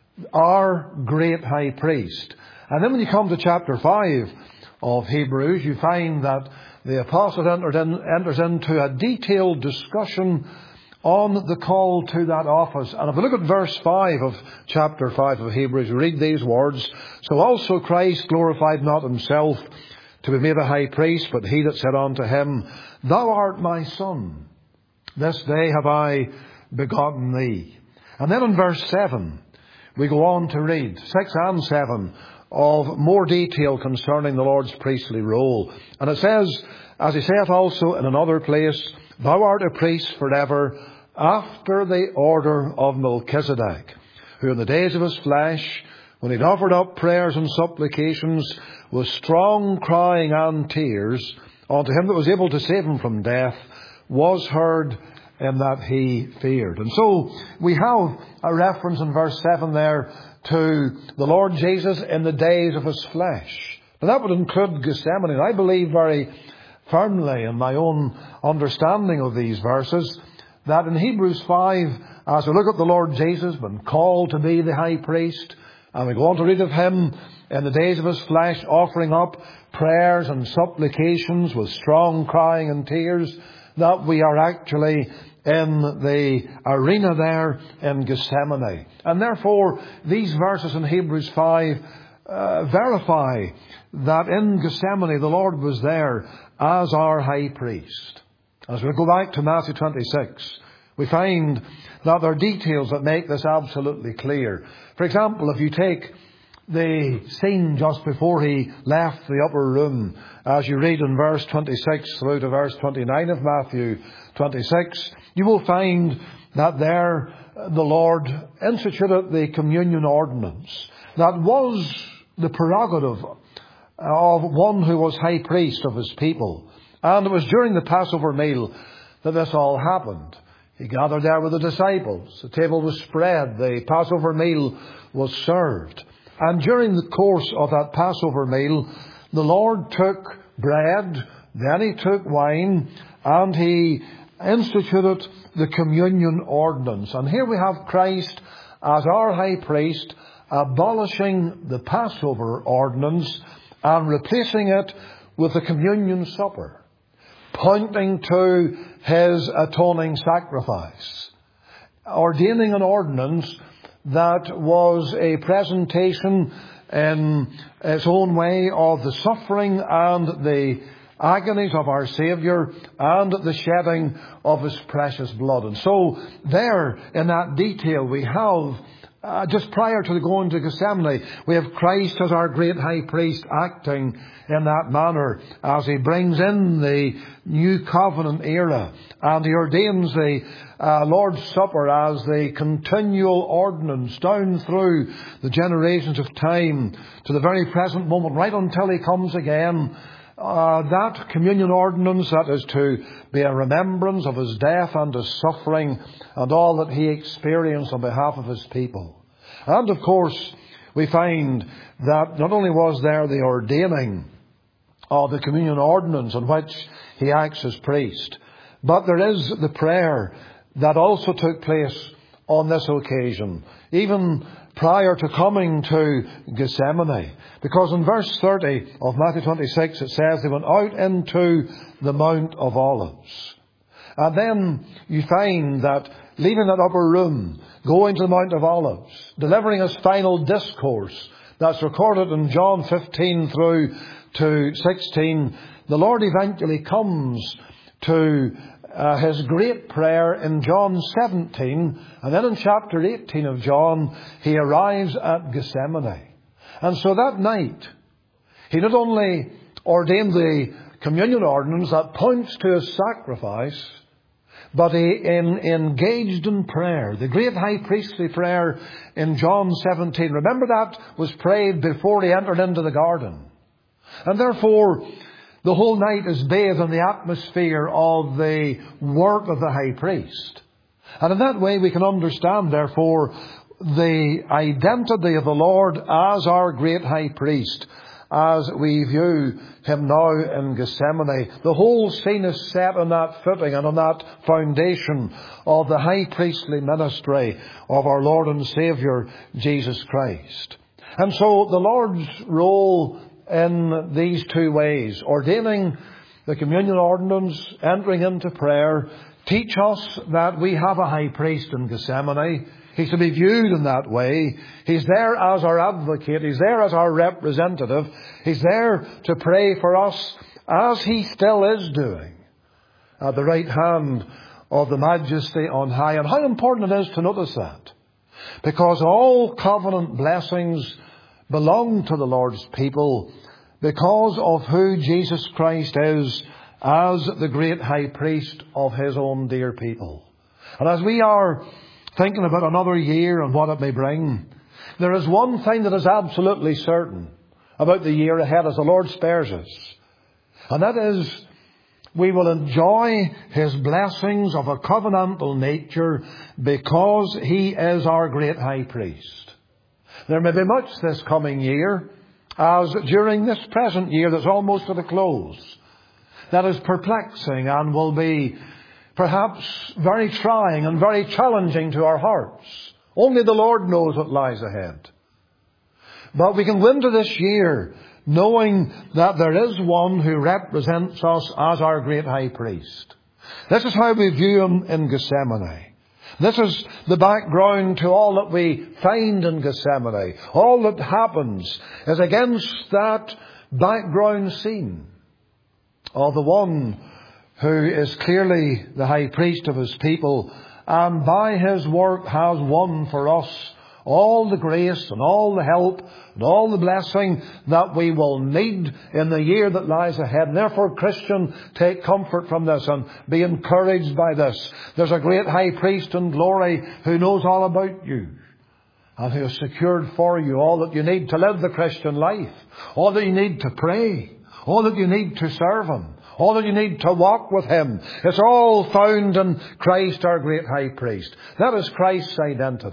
our great high priest. And then when you come to chapter five of Hebrews, you find that the apostle entered in, enters into a detailed discussion on the call to that office. And if we look at verse five of chapter five of Hebrews, we read these words, So also Christ glorified not himself to be made a high priest, but he that said unto him, Thou art my son, this day have I begotten thee. And then in verse seven, we go on to read, six and seven, of more detail concerning the Lord's priestly role. And it says, as he saith also in another place, Thou art a priest forever, after the order of Melchizedek, who in the days of his flesh, when he'd offered up prayers and supplications, with strong crying and tears, unto him that was able to save him from death, was heard in that he feared. And so we have a reference in verse seven there to the Lord Jesus in the days of his flesh. And that would include Gethsemane. And I believe very firmly in my own understanding of these verses that in Hebrews five, as we look at the Lord Jesus being called to be the high priest, and we go on to read of him in the days of his flesh offering up prayers and supplications with strong crying and tears, that we are actually in the arena there in Gethsemane. And therefore, these verses in Hebrews five uh, verify that in Gethsemane the Lord was there as our high priest. As we go back to Matthew twenty-six, we find that there are details that make this absolutely clear. For example, if you take the scene just before he left the upper room, as you read in verse twenty-six through to verse twenty-nine of Matthew twenty-six, you will find that there the Lord instituted the communion ordinance. That was the prerogative of one who was high priest of his people. And it was during the Passover meal that this all happened. He gathered there with the disciples. The table was spread. The Passover meal was served. And during the course of that Passover meal, the Lord took bread, then he took wine, and he instituted the communion ordinance. And here we have Christ as our high priest, abolishing the Passover ordinance and replacing it with the communion supper, pointing to his atoning sacrifice, ordaining an ordinance that was a presentation in its own way of the suffering and the agonies of our Saviour and the shedding of his precious blood. And so there in that detail we have, uh, just prior to the going to Gethsemane, we have Christ as our great high priest acting in that manner as he brings in the new covenant era, and he ordains the uh, Lord's Supper as the continual ordinance down through the generations of time to the very present moment, right until he comes again. Uh, that communion ordinance that is to be a remembrance of his death and his suffering and all that he experienced on behalf of his people. And of course, we find that not only was there the ordaining of the communion ordinance in which he acts as priest, but there is the prayer that also took place on this occasion, even prior to coming to Gethsemane. Because in verse thirty of Matthew twenty-six it says they went out into the Mount of Olives. And then you find that leaving that upper room, going to the Mount of Olives, delivering his final discourse that's recorded in John fifteen through to sixteen, the Lord eventually comes to uh, his great prayer in John seventeen, and then in chapter eighteen of John he arrives at Gethsemane. And so that night he not only ordained the communion ordinance that points to his sacrifice, but he in, engaged in prayer, the great high priestly prayer in John seventeen. Remember, that was prayed before he entered into the garden. And therefore, the whole night is bathed in the atmosphere of the work of the high priest. And in that way we can understand, therefore, the identity of the Lord as our great high priest, as we view him now in Gethsemane. The whole scene is set on that footing and on that foundation of the high priestly ministry of our Lord and Saviour, Jesus Christ. And so the Lord's role in these two ways, ordaining the communion ordinance, entering into prayer, teach us that we have a high priest in Gethsemane. He's to be viewed in that way. He's there as our advocate. He's there as our representative. He's there to pray for us, as he still is doing, at the right hand of the Majesty on high. And how important it is to notice that. Because all covenant blessings belong to the Lord's people because of who Jesus Christ is as the great high priest of his own dear people. And as we are thinking about another year and what it may bring, there is one thing that is absolutely certain about the year ahead as the Lord spares us. And that is, we will enjoy his blessings of a covenantal nature because he is our great high priest. There may be much this coming year, as during this present year that's almost at a close, that is perplexing and will be perhaps very trying and very challenging to our hearts. Only the Lord knows what lies ahead. But we can go into this year knowing that there is one who represents us as our great high priest. This is how we view him in Gethsemane. This is the background to all that we find in Gethsemane. All that happens is against that background scene of the one who is clearly the high priest of his people, and by his work has won for us all the grace and all the help and all the blessing that we will need in the year that lies ahead. And therefore, Christian, take comfort from this and be encouraged by this. There's a great high priest in glory who knows all about you and who has secured for you all that you need to live the Christian life, all that you need to pray, all that you need to serve him, all that you need to walk with him. It's all found in Christ, our great high priest. That is Christ's identity.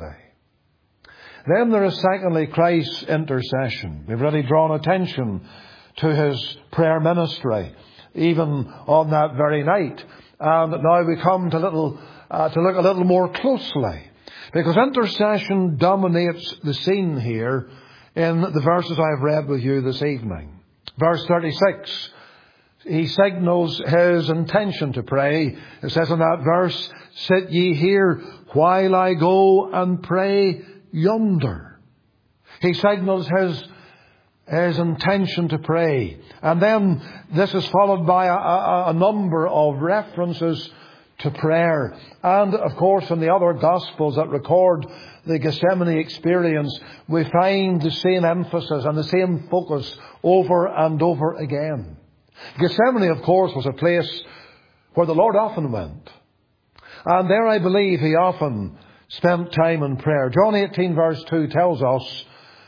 Then there is secondly Christ's intercession. We've already drawn attention to his prayer ministry, even on that very night. And now we come to, little, uh, to look a little more closely, because intercession dominates the scene here in the verses I've read with you this evening. Verse thirty-six, he signals his intention to pray. It says in that verse, "Sit ye here while I go and pray yonder." He signals his, his intention to pray. And then this is followed by a, a, a number of references to prayer. And of course in the other Gospels that record the Gethsemane experience, we find the same emphasis and the same focus over and over again. Gethsemane, of course, was a place where the Lord often went. And there I believe he often spent time in prayer. John eighteen verse two tells us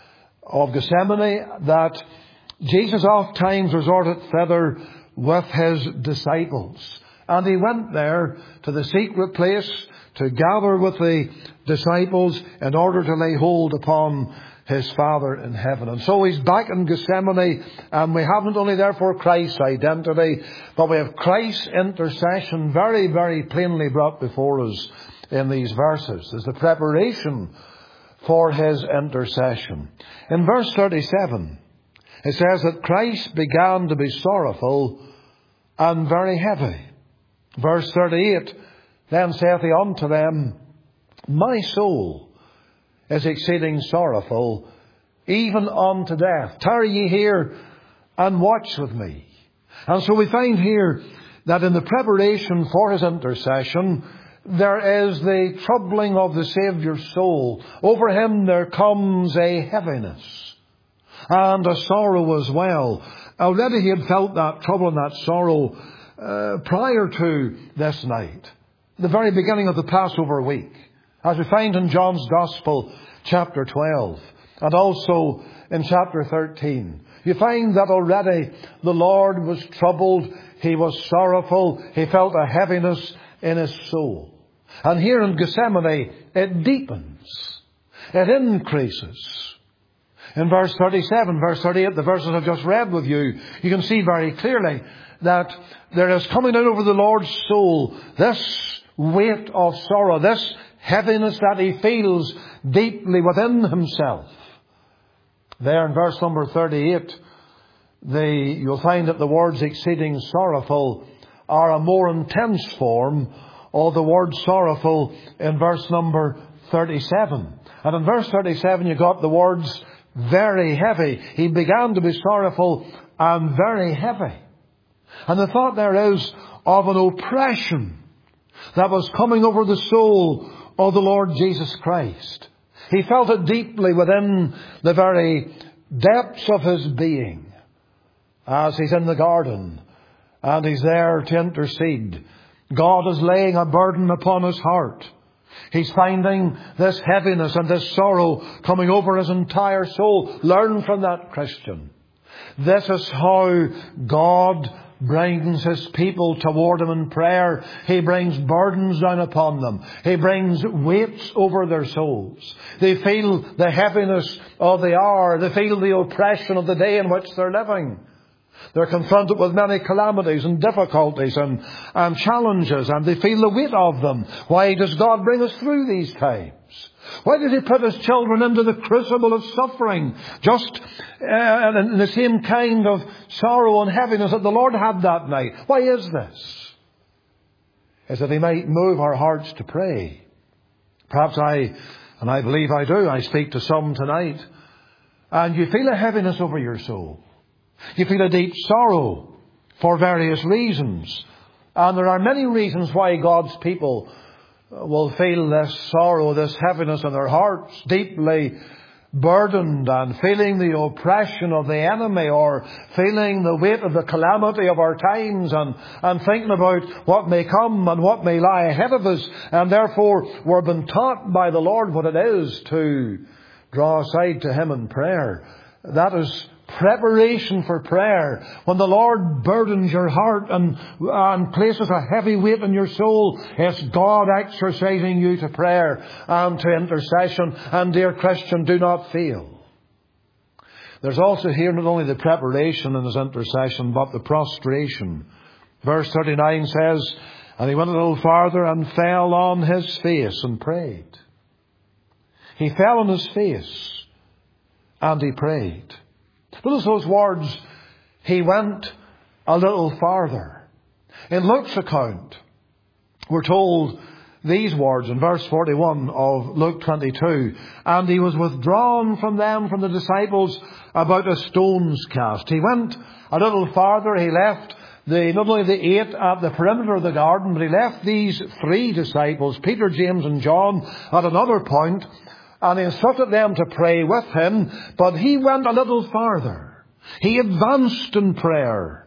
of Gethsemane that Jesus oft times resorted thither with his disciples. And he went there to the secret place to gather with the disciples in order to lay hold upon his Father in heaven. And so he's back in Gethsemane, and we haven't only therefore Christ's identity, but we have Christ's intercession very, very plainly brought before us in these verses. There's the preparation for his intercession. In verse thirty-seven, it says that Christ began to be sorrowful and very heavy. Verse thirty-eight, "Then saith he unto them, My soul is exceeding sorrowful, even unto death. Tarry ye here and watch with me." And so we find here that in the preparation for his intercession, there is the troubling of the Saviour's soul. Over him there comes a heaviness and a sorrow as well. Already he had felt that trouble and that sorrow uh, prior to this night, the very beginning of the Passover week, as we find in John's Gospel, chapter twelve, and also in chapter thirteen. You find that already the Lord was troubled, he was sorrowful, he felt a heaviness in his soul. And here in Gethsemane, it deepens. It increases. In verse thirty-seven, verse thirty-eight, the verses I've just read with you, you can see very clearly that there is coming out over the Lord's soul this weight of sorrow, this heaviness that he feels deeply within himself. There in verse number thirty-eight, the, you'll find that the words exceeding sorrowful are a more intense form of the word sorrowful in verse number thirty-seven. And in verse thirty-seven you got the words very heavy. He began to be sorrowful and very heavy. And the thought there is of an oppression that was coming over the soul of the Lord Jesus Christ. He felt it deeply within the very depths of his being as he's in the garden and he's there to intercede. God is laying a burden upon his heart. He's finding this heaviness and this sorrow coming over his entire soul. Learn from that, Christian. This is how God brings his people toward him in prayer. He brings burdens down upon them. He brings weights over their souls. They feel the heaviness of the hour. They feel the oppression of the day in which they're living. They're confronted with many calamities and difficulties and, and challenges, and they feel the weight of them. Why does God bring us through these times? Why did he put his children into the crucible of suffering? Just uh, in the same kind of sorrow and heaviness that the Lord had that night. Why is this? Is that he might move our hearts to pray. Perhaps I, and I believe I do, I speak to some tonight, and you feel a heaviness over your soul. You feel a deep sorrow for various reasons. And there are many reasons why God's people will feel this sorrow, this heaviness in their hearts, deeply burdened and feeling the oppression of the enemy, or feeling the weight of the calamity of our times, and, and thinking about what may come and what may lie ahead of us. And therefore we're being taught by the Lord what it is to draw aside to him in prayer. That is preparation for prayer. When the Lord burdens your heart and, and places a heavy weight on your soul, it's God exercising you to prayer and to intercession. And dear Christian, do not fail. There's also here not only the preparation in his intercession, but the prostration. Verse thirty-nine says, and he went a little farther and fell on his face and prayed. He fell on his face and he prayed. Notice those words, he went a little farther. In Luke's account, we're told these words in verse forty-one of Luke twenty-two. And he was withdrawn from them, from the disciples, about a stone's cast. He went a little farther. He left the, not only the eight at the perimeter of the garden, but he left these three disciples, Peter, James and John, at another point. And he instructed them to pray with him, but he went a little farther. He advanced in prayer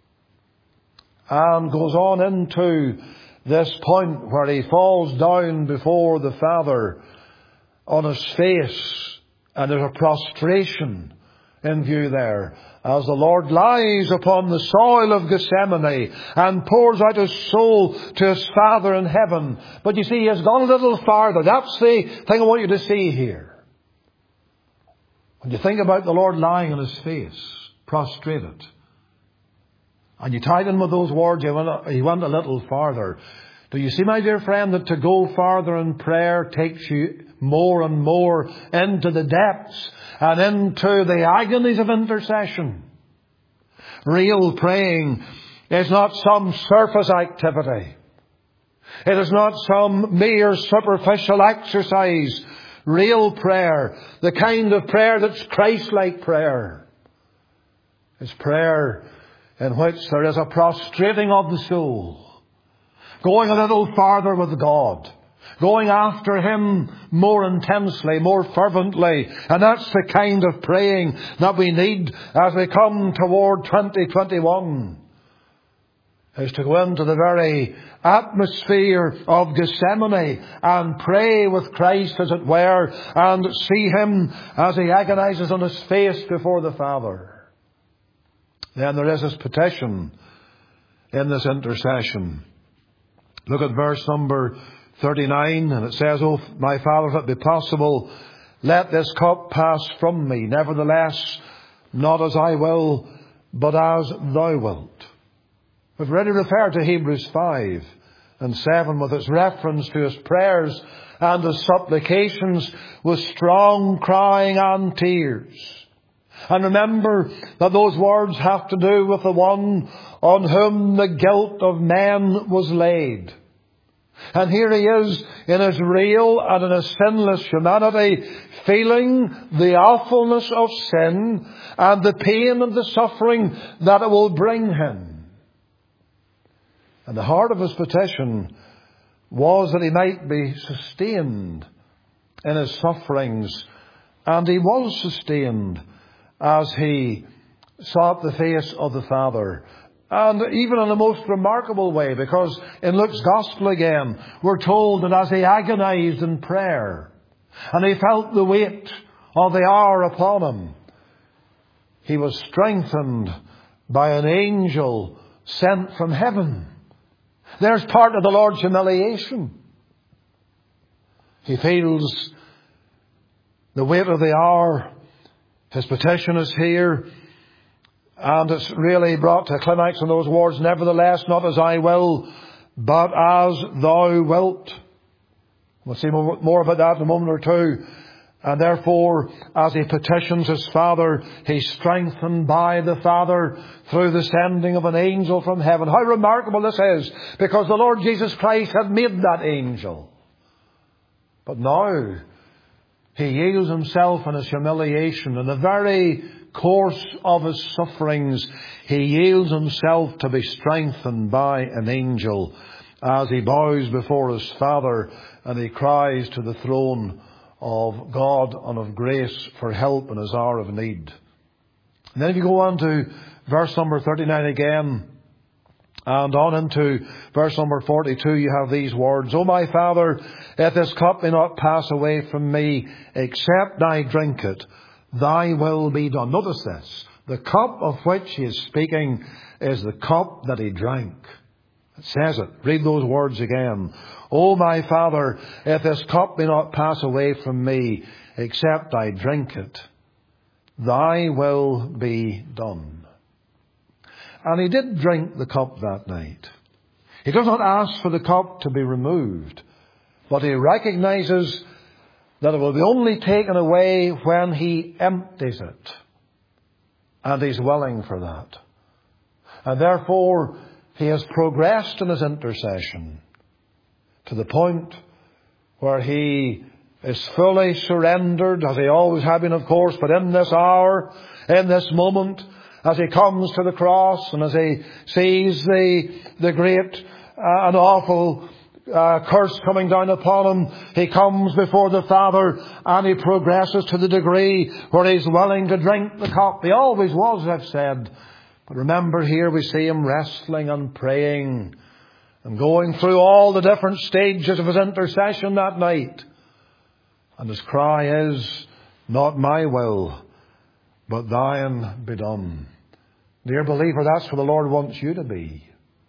and goes on into this point where he falls down before the Father on his face, and there's a prostration in view there as the Lord lies upon the soil of Gethsemane and pours out his soul to his Father in heaven. But you see, he has gone a little farther. That's the thing I want you to see here. When you think about the Lord lying on his face, prostrated, and you tie in with those words, he went, a, he went a little farther. Do you see, my dear friend, that to go farther in prayer takes you more and more into the depths and into the agonies of intercession? Real praying is not some surface activity. It is not some mere superficial exercise. Real prayer, the kind of prayer that's Christ-like prayer, is prayer in which there is a prostrating of the soul, going a little farther with God, going after him more intensely, more fervently. And that's the kind of praying that we need as we come toward twenty twenty-one, is to go into the very atmosphere of Gethsemane and pray with Christ, as it were, and see him as he agonizes on his face before the Father. Then there is his petition in this intercession. Look at verse number thirty-nine, and it says, "O my Father, if it be possible, let this cup pass from me. Nevertheless, not as I will, but as thou wilt." We've already referred to Hebrews five and seven with its reference to his prayers and his supplications with strong crying and tears. And remember that those words have to do with the one on whom the guilt of men was laid. And here he is in his real and in his sinless humanity, feeling the awfulness of sin and the pain and the suffering that it will bring him. And the heart of his petition was that he might be sustained in his sufferings. And he was sustained as he sought the face of the Father. And even in a most remarkable way, because in Luke's Gospel again, we're told that as he agonized in prayer, and he felt the weight of the hour upon him, he was strengthened by an angel sent from heaven. There's part of the Lord's humiliation. He feels the weight of the hour. His petition is here. And it's really brought to a climax in those words, "Nevertheless, not as I will, but as thou wilt." We'll see more about that in a moment or two. And therefore, as he petitions his Father, he's strengthened by the Father through the sending of an angel from heaven. How remarkable this is, because the Lord Jesus Christ had made that angel. But now, he yields himself in his humiliation. In the very course of his sufferings, he yields himself to be strengthened by an angel as he bows before his Father and he cries to the throne of God and of grace for help in his hour of need. And then if you go on to verse number thirty-nine again, and on into verse number forty-two, you have these words, "O my Father, if this cup may not pass away from me, except I drink it, thy will be done." Notice this. The cup of which he is speaking is the cup that he drank. It says it. Read those words again. "O my Father, if this cup may not pass away from me, except I drink it, thy will be done." And he did drink the cup that night. He does not ask for the cup to be removed, but he recognizes that it will be only taken away when he empties it. And he's willing for that. And therefore, he has progressed in his intercession to the point where he is fully surrendered, as he always had been, of course, but in this hour, in this moment, as he comes to the cross and as he sees the, the great uh, and awful uh, curse coming down upon him, he comes before the Father and he progresses to the degree where he's willing to drink the cup. He always was, as I've said. But remember, here we see him wrestling and praying and going through all the different stages of his intercession that night. And his cry is, "Not my will, but thine be done." Dear believer, that's where the Lord wants you to be.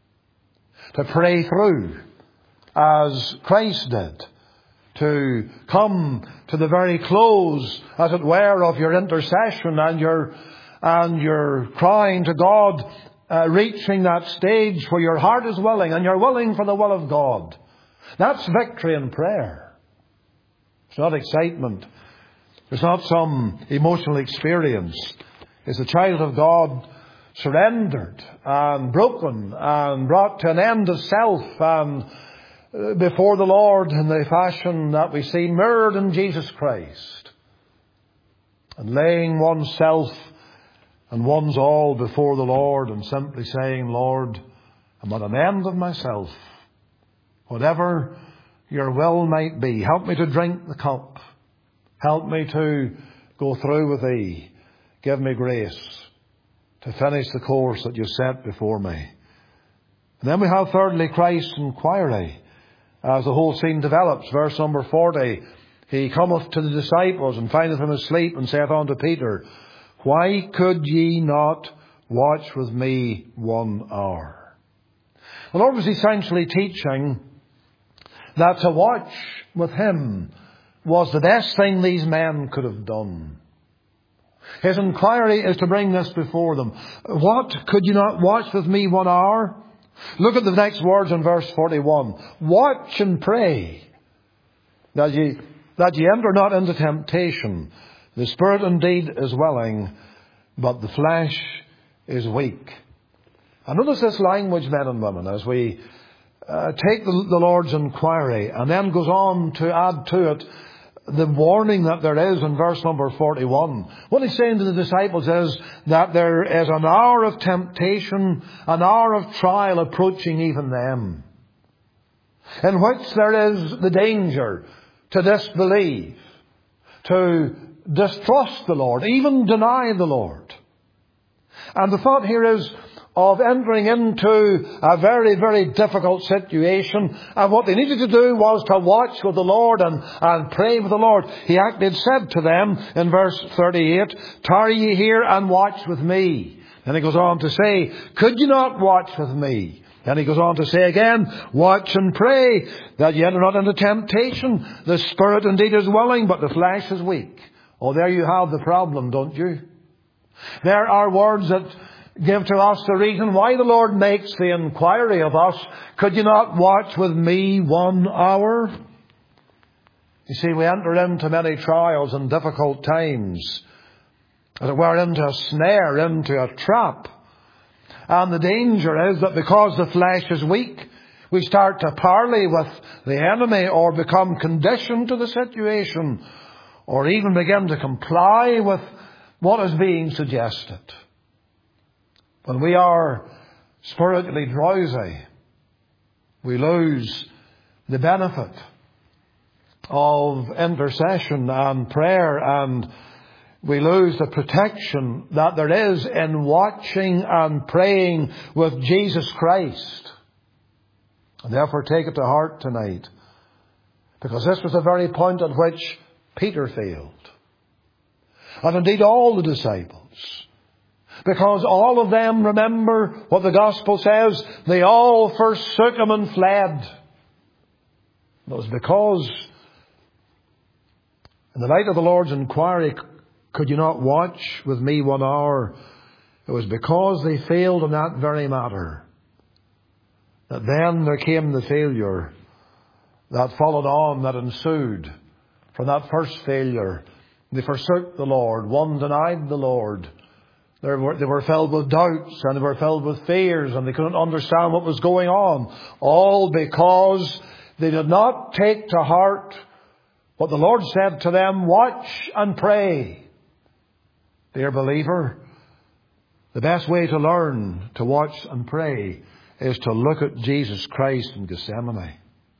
To pray through, as Christ did. To come to the very close, as it were, of your intercession and your and your crying to God, uh, reaching that stage where your heart is willing and you're willing for the will of God. That's victory in prayer. It's not excitement. It's not some emotional experience. It's the child of God surrendered and broken and brought to an end of self and before the Lord in the fashion that we see mirrored in Jesus Christ. And laying oneself and one's all before the Lord and simply saying, "Lord, I'm at an end of myself. Whatever your will might be, help me to drink the cup. Help me to go through with thee. Give me grace to finish the course that you set before me." And then we have thirdly Christ's inquiry as the whole scene develops. Verse number forty, "He cometh to the disciples and findeth them asleep and saith unto Peter, Why could ye not watch with me one hour?" The Lord was essentially teaching that to watch with him was the best thing these men could have done. His inquiry is to bring this before them. What? Could you not watch with me one hour? Look at the next words in verse forty-one. Watch and pray that ye, that ye enter not into temptation. The spirit indeed is willing, but the flesh is weak. And notice this language, men and women, as we uh, take the, the Lord's inquiry and then goes on to add to it the warning that there is in verse number forty-one. What he's saying to the disciples is that there is an hour of temptation, an hour of trial approaching even them, in which there is the danger to disbelieve, to distrust the Lord, even deny the Lord. And the thought here is of entering into a very, very difficult situation. And what they needed to do was to watch with the Lord and, and pray with the Lord. He actually said to them in verse thirty-eight, tarry ye here and watch with me. And he goes on to say, could you not watch with me? And he goes on to say again, watch and pray that ye enter not into temptation. The spirit indeed is willing, but the flesh is weak. Oh, there you have the problem, don't you? There are words that give to us the reason why the Lord makes the inquiry of us. Could you not watch with me one hour? You see, we enter into many trials and difficult times, as it were, into a snare, into a trap. And the danger is that because the flesh is weak, we start to parley with the enemy or become conditioned to the situation, or even begin to comply with what is being suggested. When we are spiritually drowsy, we lose the benefit of intercession and prayer, and we lose the protection that there is in watching and praying with Jesus Christ. And therefore take it to heart tonight, because this was the very point at which Peter failed. And indeed all the disciples. Because all of them, remember what the Gospel says, they all forsook him and fled. It was because, in the light of the Lord's inquiry, could you not watch with me one hour? It was because they failed in that very matter, that then there came the failure that followed on, that ensued from that first failure. They forsook the Lord. One denied the Lord. They were, they were filled with doubts, and they were filled with fears, and they couldn't understand what was going on. All because they did not take to heart what the Lord said to them, watch and pray. Dear believer, the best way to learn to watch and pray is to look at Jesus Christ in Gethsemane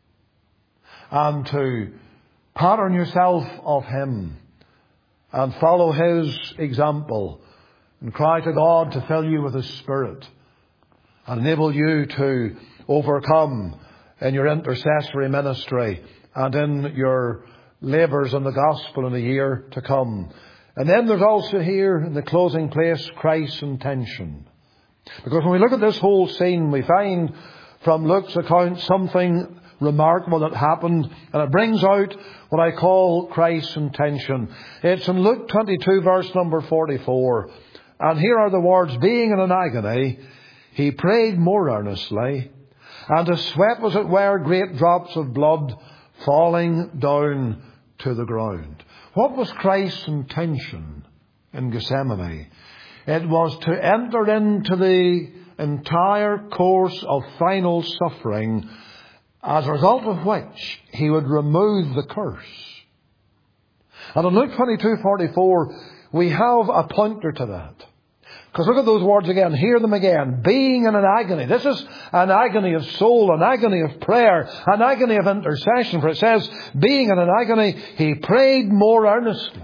and to pattern yourself of Him and follow His example and cry to God to fill you with His Spirit and enable you to overcome in your intercessory ministry and in your labours in the gospel in the year to come. And then there's also here in the closing place Christ's intention. Because when we look at this whole scene, we find from Luke's account something remarkable that happened, and it brings out what I call Christ's intention. It's in Luke twenty-two verse number forty-four. And here are the words, being in an agony, he prayed more earnestly, and his sweat was it were great drops of blood falling down to the ground. What was Christ's intention in Gethsemane? It was to enter into the entire course of final suffering, as a result of which he would remove the curse. And in Luke twenty-two forty-four, we have a pointer to that. Because look at those words again, hear them again. Being in an agony. This is an agony of soul, an agony of prayer, an agony of intercession. For it says, being in an agony, he prayed more earnestly.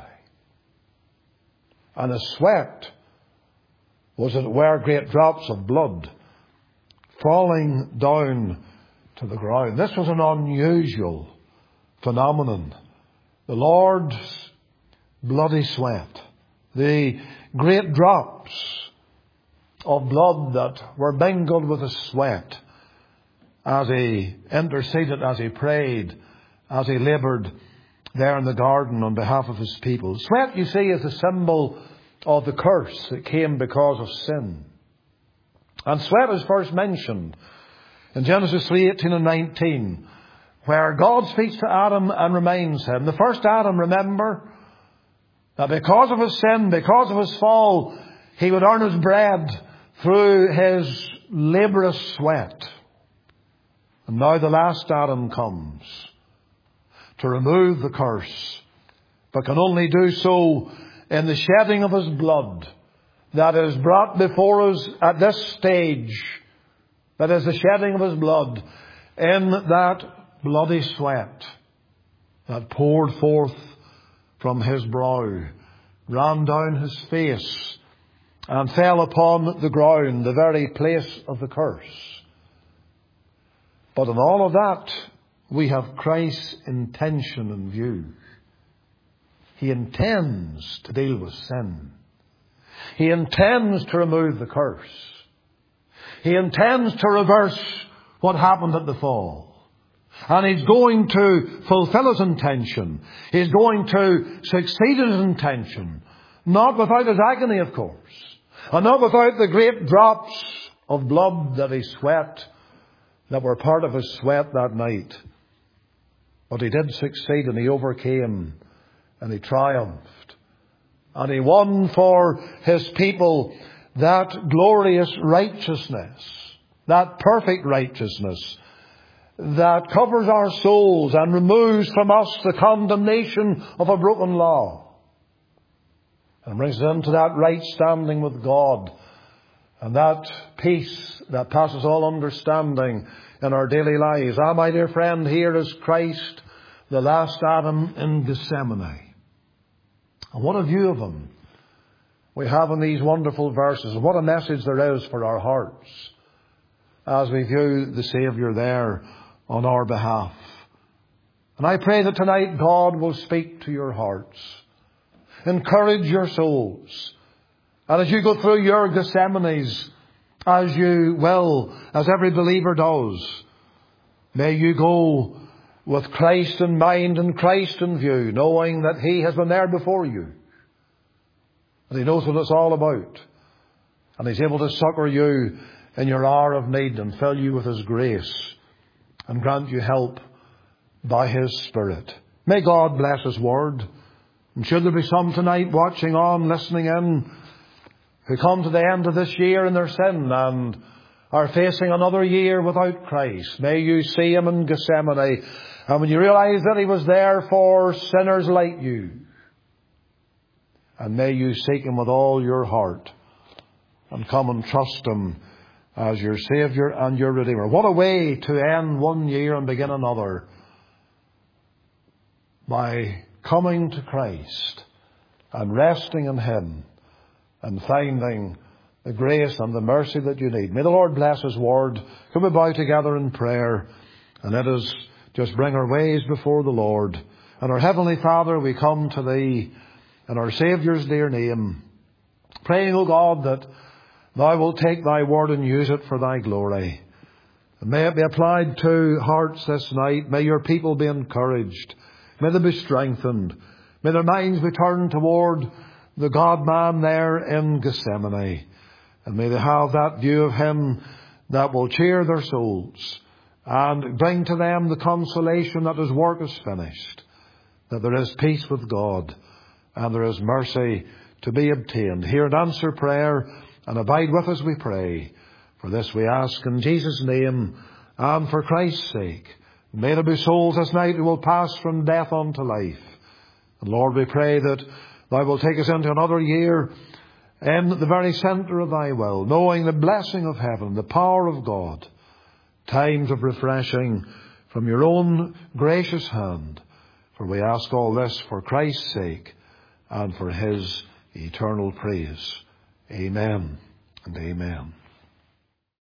And his sweat was, as it were, great drops of blood falling down to the ground. This was an unusual phenomenon. The Lord's bloody sweat. The great drops of blood that were mingled with his sweat. as he interceded, as he prayed, as he laboured there in the garden on behalf of his people. Sweat, you see, is a symbol of the curse that came because of sin. And sweat is first mentioned in Genesis three, eighteen and nineteen, where God speaks to Adam and reminds him. The first Adam, remember, that because of his sin, because of his fall, he would earn his bread through his laborious sweat. And now the last Adam comes to remove the curse, but can only do so in the shedding of his blood that is brought before us at this stage. That is the shedding of his blood in that bloody sweat that poured forth from his brow, ran down his face, and fell upon the ground, the very place of the curse. But in all of that, we have Christ's intention in view. He intends to deal with sin. He intends to remove the curse. He intends to reverse what happened at the fall. And he's going to fulfill his intention. He's going to succeed in his intention. Not without his agony, of course. And not without the great drops of blood that he sweat, that were part of his sweat that night. But he did succeed, and he overcame, and he triumphed. And he won for his people that glorious righteousness, that perfect righteousness that covers our souls and removes from us the condemnation of a broken law, and brings us into that right standing with God and that peace that passes all understanding in our daily lives. Ah, my dear friend, here is Christ, the last Adam in Gethsemane. And what a view of him we have in these wonderful verses. And what a message there is for our hearts as we view the Saviour there on our behalf. And I pray that tonight God will speak to your hearts, encourage your souls, and as you go through your Gethsemanes, as you will, as every believer does, may you go with Christ in mind and Christ in view, knowing that He has been there before you, and He knows what it's all about, and He's able to succour you in your hour of need and fill you with His grace and grant you help by His Spirit. May God bless His Word. And should there be some tonight watching on, listening in, who come to the end of this year in their sin and are facing another year without Christ, may you see Him in Gethsemane. And when you realize that He was there for sinners like you, and may you seek Him with all your heart and come and trust Him as your Saviour and your Redeemer. What a way to end one year and begin another, by coming to Christ and resting in Him and finding the grace and the mercy that you need. May the Lord bless His Word. Can we bow together in prayer, and let us just bring our ways before the Lord. And our Heavenly Father, we come to Thee in our Saviour's dear name, praying, O God, that Thou wilt take Thy Word and use it for Thy glory. And may it be applied to hearts this night. May your people be encouraged. May they be strengthened. May their minds be turned toward the God-man there in Gethsemane. And may they have that view of Him that will cheer their souls and bring to them the consolation that His work is finished, that there is peace with God and there is mercy to be obtained. Hear and answer prayer, and abide with us, we pray. For this we ask in Jesus' name and for Christ's sake. May there be souls this night who will pass from death unto life. And Lord, we pray that Thou wilt take us into another year in the very centre of Thy will, knowing the blessing of heaven, the power of God, times of refreshing from your own gracious hand. For we ask all this for Christ's sake and for His eternal praise. Amen and amen.